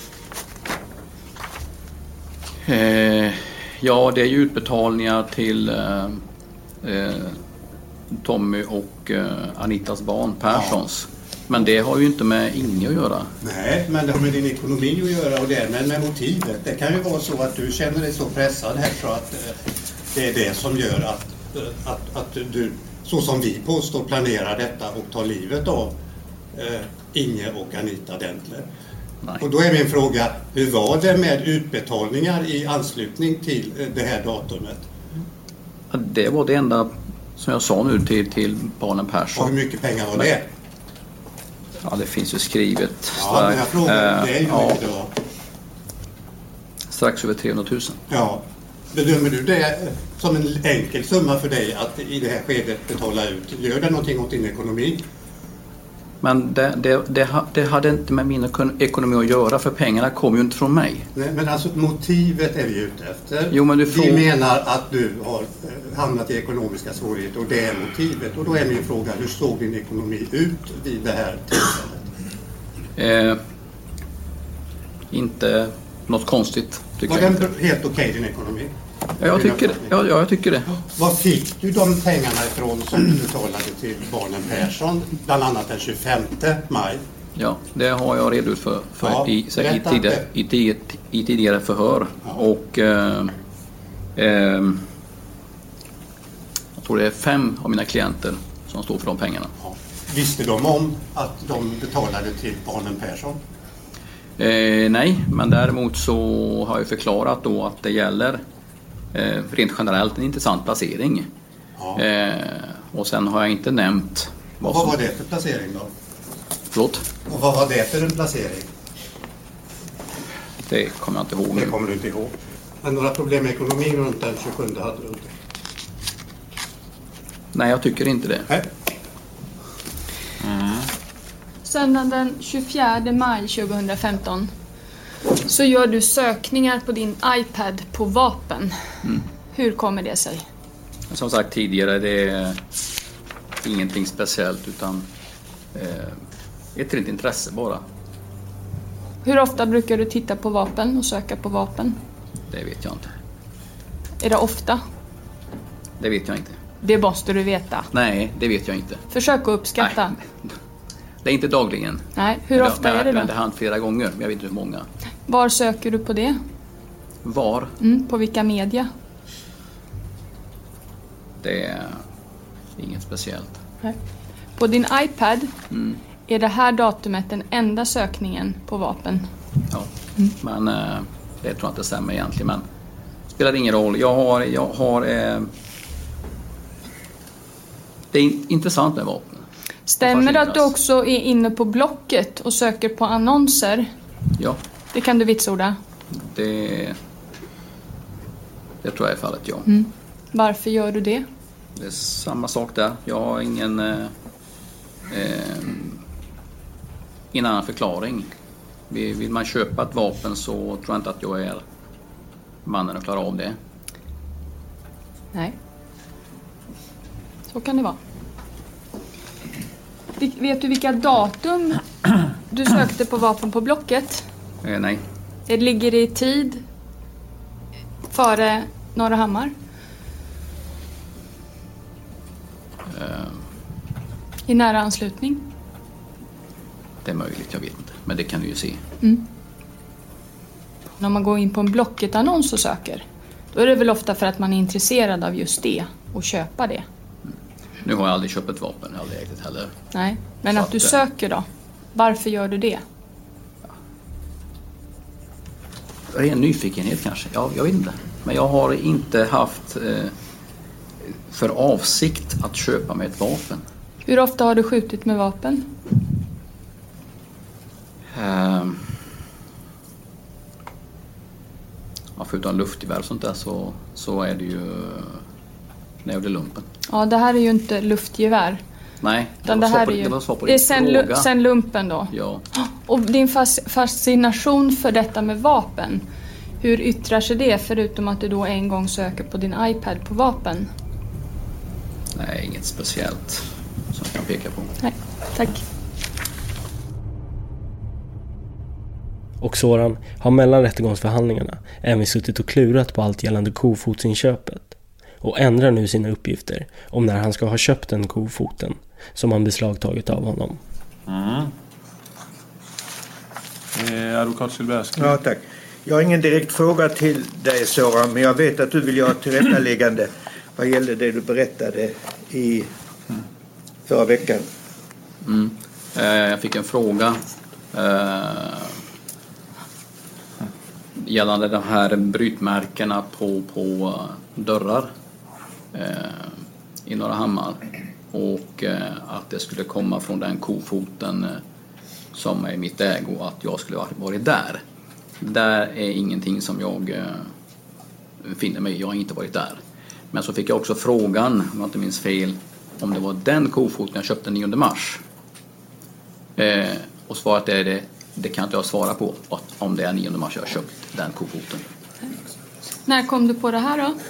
Eh, ja, det är ju utbetalningar till eh, eh, Tommy och eh, Anitas barn, Perssons. Ja. Men det har ju inte med Inge att göra. Nej, men det har med din ekonomi att göra och därmed med motivet. Det kan ju vara så att du känner dig så pressad här så att eh, det är det som gör att, att, att du, så som vi påstår, planerar detta och tar livet av eh, Inge och Anita Dentler. Nej. Och då är min fråga, hur var det med utbetalningar i anslutning till eh, det här datumet? Ja, det var det enda som jag sa nu till, till barnen Persson. Och hur mycket pengar var det? Ja, det finns ju skrivet. Ja, men jag frågar, eh, det är ju ja, mycket då. Strax över trehundratusen. Ja. Bedömer du det som en enkel summa för dig att i det här skedet betala ut? Gör det någonting åt din ekonomi? Men det, det, det, det hade inte med min ekonomi att göra, för pengarna kom ju inte från mig. Nej, men alltså motivet är vi ute efter. Jo, men du vi får... menar att du har hamnat i ekonomiska svårigheter och det är motivet. Och då är min fråga, hur såg din ekonomi ut vid det här tillfället? Eh, inte något konstigt, tycker var jag den inte. helt okej, okay, din ekonomi? Ja, jag tycker det. Ja, ja, jag tycker det. Var fick du de pengarna ifrån som du betalade till barnen Persson, bland annat den tjugofemte maj? Ja, det har jag redogjort för, för ja, i, så, i, tidigare, i, tidigare, i tidigare förhör. Ja. Och eh, eh, jag tror det är fem av mina klienter som står för de pengarna. Ja. Visste de om att de betalade till barnen Persson? Eh, nej, men däremot så har jag förklarat då att det gäller eh, rent generellt en intressant placering. Ja. Eh, och sen har jag inte nämnt... Vad, vad var det för placering då? Förlåt? Och vad var det för en placering? Det kommer jag inte ihåg. Det kommer du inte ihåg. Men några problem med ekonomin runt den tjugosjunde hade du inte? Nej, jag tycker inte det. Nej. Mm. Söndagen den tjugofjärde maj tjugohundrafemton så gör du sökningar på din iPad på vapen. Mm. Hur kommer det sig? Som sagt tidigare, det är ingenting speciellt utan eh, ett rent intresse bara. Hur ofta brukar du titta på vapen och söka på vapen? Det vet jag inte. Är det ofta? Det vet jag inte. Det måste du veta. Nej, det vet jag inte. Försök att uppskatta. Nej. Det är inte dagligen. Nej, hur men ofta det, är det då? Men det har hänt flera gånger, men jag vet inte hur många. Var söker du på det? Var? Mm, på vilka media? Det är inget speciellt. Nej. På din iPad mm. är det här datumet den enda sökningen på vapen. Ja, mm. men eh, det tror jag inte stämmer egentligen. Men det spelar ingen roll. Jag har... Jag har eh, det är intressant med vapen. Stämmer det att du också är inne på Blocket och söker på annonser? Ja. Det kan du vitsorda? Det, det tror jag är fallet, ja. Mm. Varför gör du det? Det är samma sak där. Jag har ingen, eh, eh, ingen annan förklaring. Vill man köpa ett vapen så tror jag inte att jag är mannen att klara av det. Nej. Så kan det vara. Vet du vilka datum du sökte på vapen på Blocket? Eh, nej. Det ligger i tid före Norra Hammar. Eh, I nära anslutning. Det är möjligt, jag vet inte. Men det kan du ju se. Mm. När man går in på en Blocket-annons och söker, då är det väl ofta för att man är intresserad av just det och köpa det. Nu har jag aldrig köpt ett vapen, jag har aldrig ägt det heller. Nej, men Så att du att, söker då? Varför gör du det? Ren nyfikenhet kanske, ja, jag vet inte. Men jag har inte haft eh, för avsikt att köpa mig ett vapen. Hur ofta har du skjutit med vapen? Eh, ja, förutom luftgevär och sånt där så, så är det ju när jag gjorde lumpen. Ja, det här är ju inte luftgevär. Nej, det Utan var, det här på, är ju, det var svar på det är din sen, fråga. sen lumpen då. Ja. Och din fas, fascination för detta med vapen, hur yttrar sig det förutom att du då en gång söker på din iPad på vapen? Nej, inget speciellt som jag kan peka på. Nej, tack. Och Soran har mellan rättegångsförhandlingarna även suttit och klurat på allt gällande kofotsinköpet och ändrar nu sina uppgifter om när han ska ha köpt den kofoten som han beslagtagit av honom. Mm. Eh, advokat Silbersky. Ja, tack. Jag har ingen direkt fråga till dig, Soran, men jag vet att du vill göra tillrättaläggande vad gäller det du berättade i förra veckan. Mm. Eh, jag fick en fråga eh, gällande de här brytmärkena på, på dörrar eh, i Norra Hammar och eh, att det skulle komma från den kofoten eh, som är i mitt ägo och att jag skulle ha varit där. Det där är ingenting som jag eh, finner mig. Jag har inte varit där. Men så fick jag också frågan, om jag inte minns fel, om det var den kofoten jag köpte nionde mars. Eh, och svaret är det, det kan inte jag svara på, om det är nionde mars jag har köpt den kofoten. När kom du på det här då?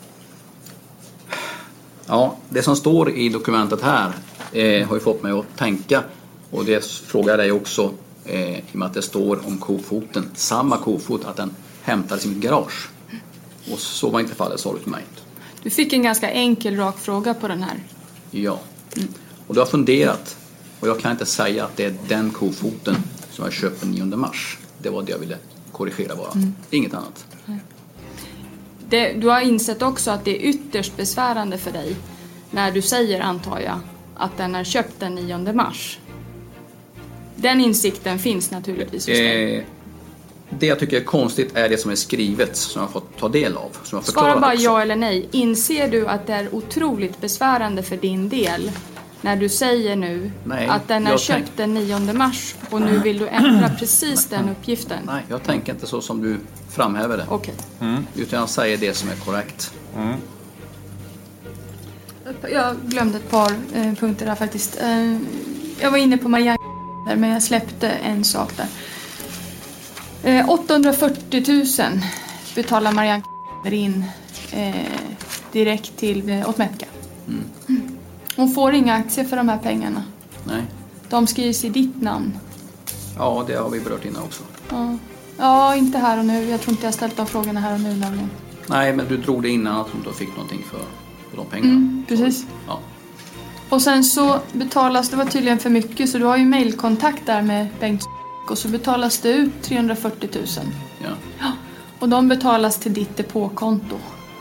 Ja, det som står i dokumentet här eh, har ju fått mig att tänka. Och det frågar jag dig också, eh, i och med att det står om kofoten. Samma kofot, att den hämtades i mitt garage. Och så var inte fallet, sa du till mig. Du fick en ganska enkel rak fråga på den här. Ja, och du har funderat. Och jag kan inte säga att det är den kofoten som jag köpte nionde mars. Det var det jag ville korrigera bara. Mm. Inget annat. Det, du har insett också att det är ytterst besvärande för dig när du säger, antar jag, att den är köpt den nionde mars. Den insikten finns naturligtvis hos dig. Eh, det jag tycker är konstigt är det som är skrivet, som jag har fått ta del av. Som jag Svara bara också. ja eller nej. Inser du att det är otroligt besvärande för din del när du säger nu Nej, att den är jag köpt tänk... den nionde mars och nu vill du ändra precis den uppgiften? Nej, jag tänker inte så som du framhäver det. Okej. Mm. Utan jag säger det som är korrekt. Mm. Jag glömde ett par eh, punkter där faktiskt. Eh, jag var inne på Marianne där, men jag släppte en sak där. Eh, åttahundrafyrtio tusen betalar Marianne in eh, direkt till eh, Otmetka. Mm. Mm. Hon får inga aktier för de här pengarna. Nej. De skrivs i ditt namn. Ja, det har vi berört innan också. Ja. Ja, inte här och nu. Jag tror inte jag ställt de frågorna här och nu nämligen. Nej, men du drog det innan att hon då fick någonting för, för de pengarna. Mm, precis. Ja. Och sen så betalas, det var tydligen för mycket, så du har ju mailkontakt där med Bengt och så betalas det ut trehundrafyrtio tusen. Ja. Ja. Och de betalas till ditt depåkonto.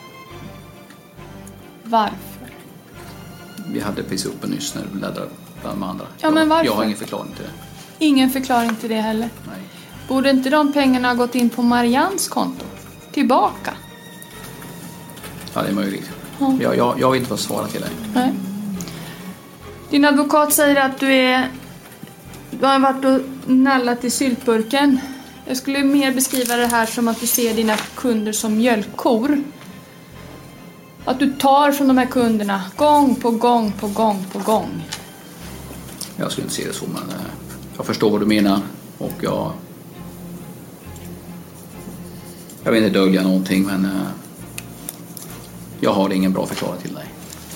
Varför? Vi hade precis uppe nyss när du bläddrade bland de andra. Ja, men varför? Jag har ingen förklaring till det. Ingen förklaring till det heller. Nej. Borde inte de pengarna ha gått in på Marians konto? Tillbaka? Ja, det är möjligt. Ja. Jag, jag, jag vill inte få svara till dig. Nej. Din advokat säger att du är... Du har varit och nallat i syltburken. Jag skulle mer beskriva det här som att du ser dina kunder som mjölkkor. Att du tar från de här kunderna gång på gång på gång på gång. Jag skulle inte se det så, men eh, jag förstår vad du menar. Och jag... Jag vill inte dölja någonting, men... Eh, jag har ingen bra förklaring till dig.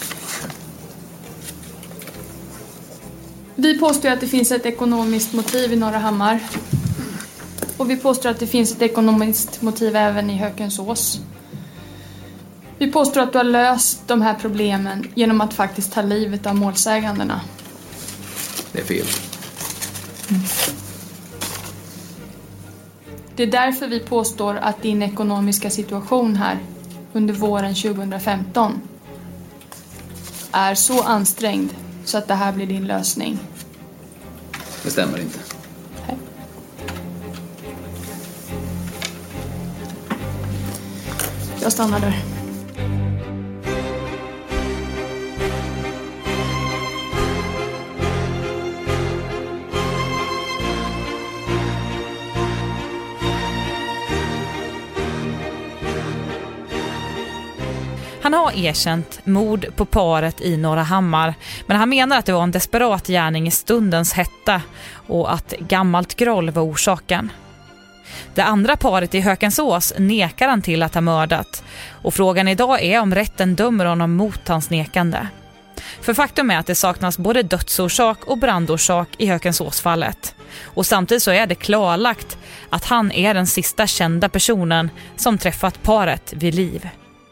Vi påstår att det finns ett ekonomiskt motiv i Norra Hammar. Och vi påstår att det finns ett ekonomiskt motiv även i Hökensås. Vi påstår att du har löst de här problemen genom att faktiskt ta livet av målsägandena. Det är fel. Mm. Det är därför vi påstår att din ekonomiska situation här under våren tjugohundrafemton är så ansträngd så att det här blir din lösning. Det stämmer inte. Nej. Jag stannar där. Han har erkänt mord på paret i Norra Hammar, men han menar att det var en desperat gärning i stundens hetta och att gammalt groll var orsaken. Det andra paret i Hökensås nekar han till att ha mördat, och frågan idag är om rätten dömer honom mot hans nekande. För faktum är att det saknas både dödsorsak och brandorsak i Hökensåsfallet. Och samtidigt så är det klarlagt att han är den sista kända personen som träffat paret vid liv.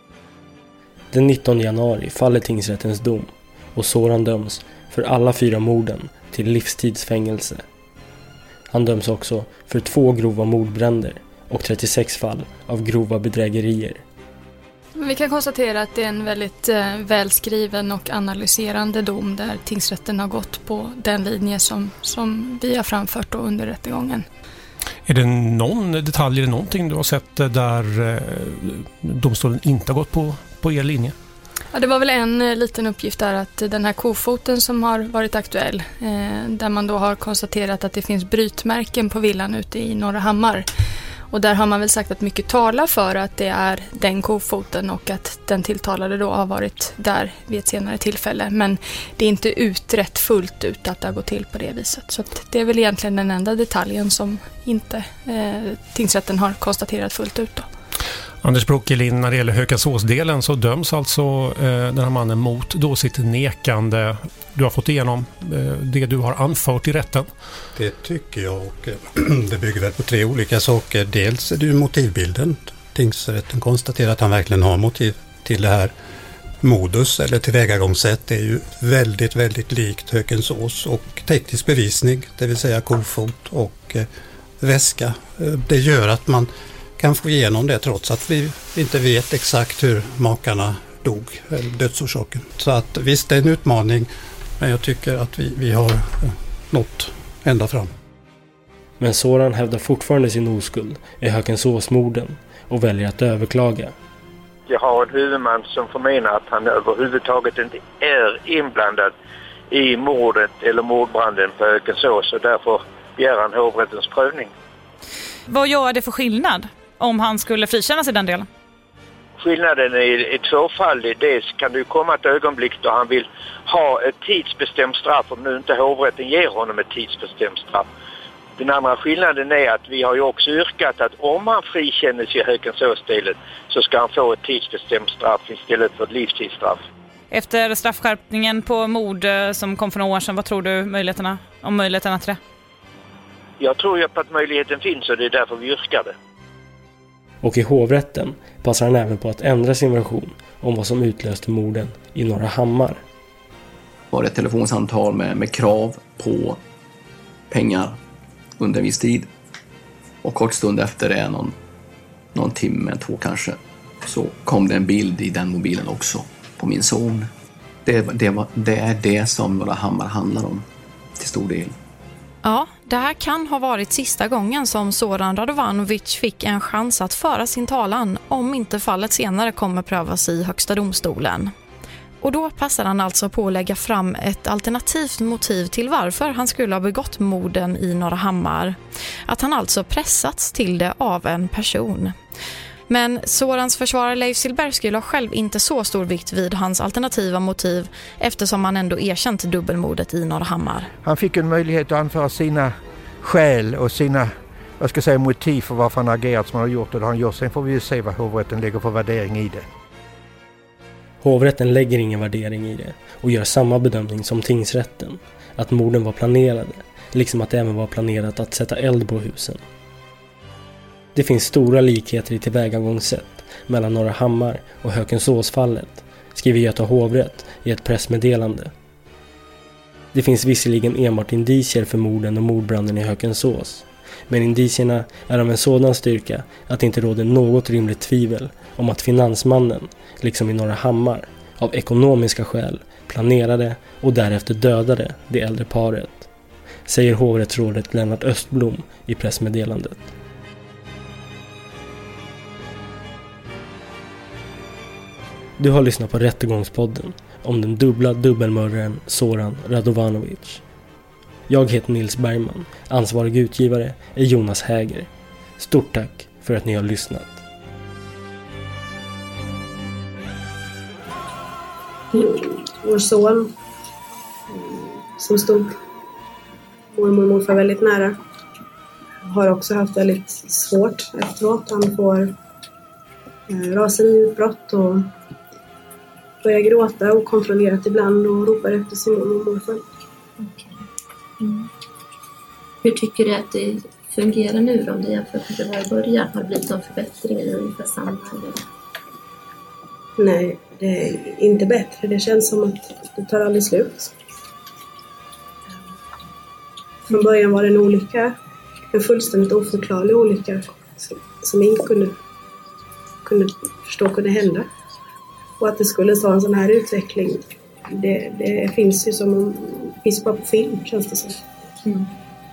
Den nittonde januari faller tingsrättens dom och Soran döms för alla fyra morden till livstidsfängelse. Han döms också för två grova mordbränder och trettiosex fall av grova bedrägerier. Vi kan konstatera att det är en väldigt eh, välskriven och analyserande dom där tingsrätten har gått på den linje som, som vi har framfört då under rättegången. Är det någon detalj eller någonting du har sett där eh, domstolen inte har gått på, på er linje? Ja, det var väl en eh, liten uppgift där att den här kofoten som har varit aktuell, eh, där man då har konstaterat att det finns brytmärken på villan ute i Norra Hammar. Och där har man väl sagt att mycket talar för att det är den kofoten och att den tilltalade då har varit där vid ett senare tillfälle. Men det är inte utrett fullt ut att det har gått till på det viset. Så att det är väl egentligen den enda detaljen som inte eh, tingsrätten har konstaterat fullt ut då. Anders Brokelin, när det gäller Hökensåsdelen så döms alltså eh, den här mannen mot då sitt nekande. Du har fått igenom eh, det du har anfört i rätten. Det tycker jag, och det bygger väl på tre olika saker. Dels är det ju motivbilden. Tingsrätten konstaterar att han verkligen har motiv till det här. Modus eller tillvägagångssätt är ju väldigt, väldigt likt Hökensås, och teknisk bevisning, det vill säga kofot och eh, väska. Det gör att man kan få igenom det trots att vi inte vet exakt hur makarna dog, eller dödsorsaken. Så att visst, det är en utmaning, men jag tycker att vi, vi har nått ända fram. Men Soran hävdar fortfarande sin oskuld i Hökensåsmorden och väljer att överklaga. Jag har en huvudman som förmenar att han överhuvudtaget inte är inblandad i mordet eller mordbranden på Hökensås, och därför begär han hovrättens prövning. Vad gör det för skillnad om han skulle frikännas i den delen? Skillnaden är i två fall. Dels kan det ju komma ett ögonblick då han vill ha ett tidsbestämt straff, om nu inte hovrätten ger honom ett tidsbestämt straff. Den andra skillnaden är att vi har ju också yrkat att om han frikännes i Hökensåsdelen så ska han få ett tidsbestämt straff istället för ett livstidsstraff. Efter straffskärpningen på mord som kom för några år sedan, vad tror du möjligheterna, om möjligheterna till det? Jag tror ju på att möjligheten finns, och det är därför vi yrkar det. Och i hovrätten passar han även på att ändra sin version om vad som utlöste morden i Norra Hammar. Var det ett telefonsamtal med, med krav på pengar under en viss tid. Och kort stund efter det, någon, någon timme, två kanske, så kom det en bild i den mobilen också på min son. Det, det, var, det är det som Norra Hammar handlar om till stor del. Ja, det här kan ha varit sista gången som Soran Radovanovic fick en chans att föra sin talan om inte fallet senare kommer prövas i Högsta domstolen. Och då passar han alltså på att lägga fram ett alternativt motiv till varför han skulle ha begått morden i Norra Hammar. Att han alltså pressats till det av en person. Men Sorans försvarare Leif Silbersky la själv inte så stor vikt vid hans alternativa motiv eftersom han ändå erkänt dubbelmordet i Norra Hammar. Han fick en möjlighet att anföra sina skäl och sina, vad ska jag säga, motiv för varför han agerat som han har gjort, och det har han gjort. Sen får vi se vad hovrätten lägger för värdering i det. Hovrätten lägger ingen värdering i det och gör samma bedömning som tingsrätten, att morden var planerade, liksom att det även var planerat att sätta eld på husen. Det finns stora likheter i tillvägagångssätt mellan Norra Hammar och Hökensåsfallet, skriver Göta hovrätt i ett pressmeddelande. Det finns visserligen enbart indicier för morden och mordbranden i Hökensås, Men indicierna är av en sådan styrka att det inte råder något rimligt tvivel om att finansmannen, liksom i Norra Hammar, av ekonomiska skäl planerade och därefter dödade det äldre paret, säger hovrättsrådet Lennart Östblom i pressmeddelandet. Du har lyssnat på Rättegångspodden om den dubbla dubbelmördaren Zoran Radovanovic. Jag heter Nils Bergman, ansvarig utgivare är Jonas Häger. Stort tack för att ni har lyssnat. Vår son som stod mormor och morfar väldigt nära har också haft väldigt svårt efteråt. Han får raseriutbrott och börjar gråta och kontrollerat ibland och ropar efter sin mormor och morfar. Okay. Mm. Hur tycker du att det fungerar nu då, om det jämfört med det var i början? Har det blivit någon förbättring i ungefär samma eller? Nej, det är inte bättre. Det känns som att det tar aldrig slut. Från början var det en olycka, en fullständigt oförklarlig olycka som, som ingen kunde, kunde förstå kunde hända. Och att det skulle ta en sån här utveckling, det, det finns ju som en, finns bara på film, känns det som. Mm.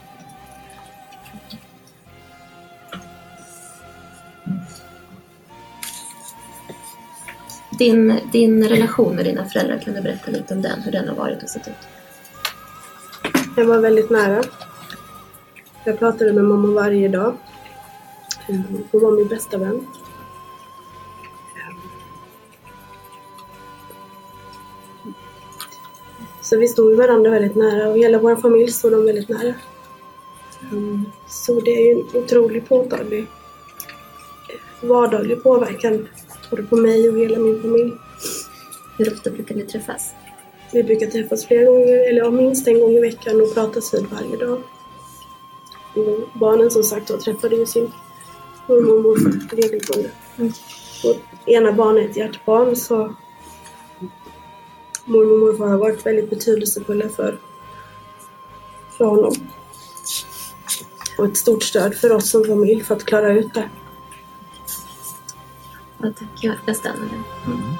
Din, din relation med dina föräldrar, kan du berätta lite om den, hur den har varit och sett ut? Jag var väldigt nära. Jag pratade med mamma varje dag. Hon var min bästa vän. Så vi stod varandra väldigt nära och hela vår familj stod de väldigt nära. Så det är ju en otroligt påtaglig vardaglig påverkan både på mig och hela min familj. Hur ofta brukar ni träffas? Vi brukar träffas flera gånger, eller ja, minst en gång i veckan och pratas vid varje dag. Och barnen som sagt då träffade ju sin mormor och morfar regelbundet. Mm. Och ena barnet är ett hjärtbarn, så mormor och morfar har varit väldigt betydelsefulla för, för honom. Och ett stort stöd för oss som familj för att klara ut det. Ja, tack. Jag, jag stannar där. Mm.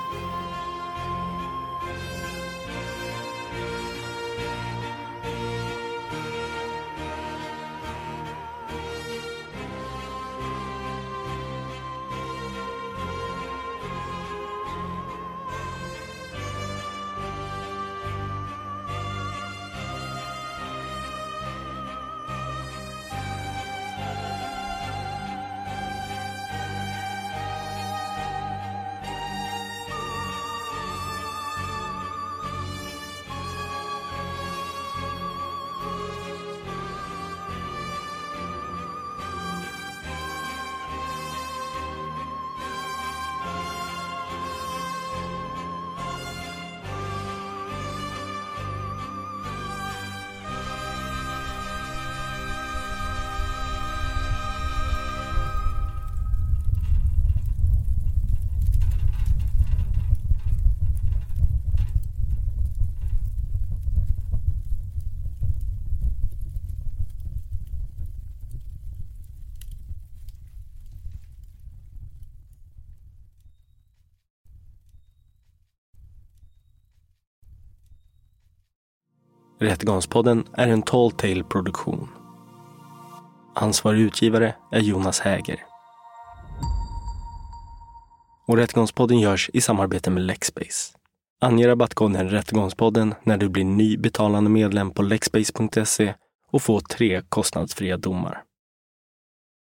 Rättegångspodden är en Tall Tale-produktion. Ansvarig utgivare är Jonas Häger. Och Rättegångspodden görs i samarbete med Lexbase. Ange rabattkoden Rättegångspodden när du blir ny betalande medlem på lexbase punkt se och få tre kostnadsfria domar.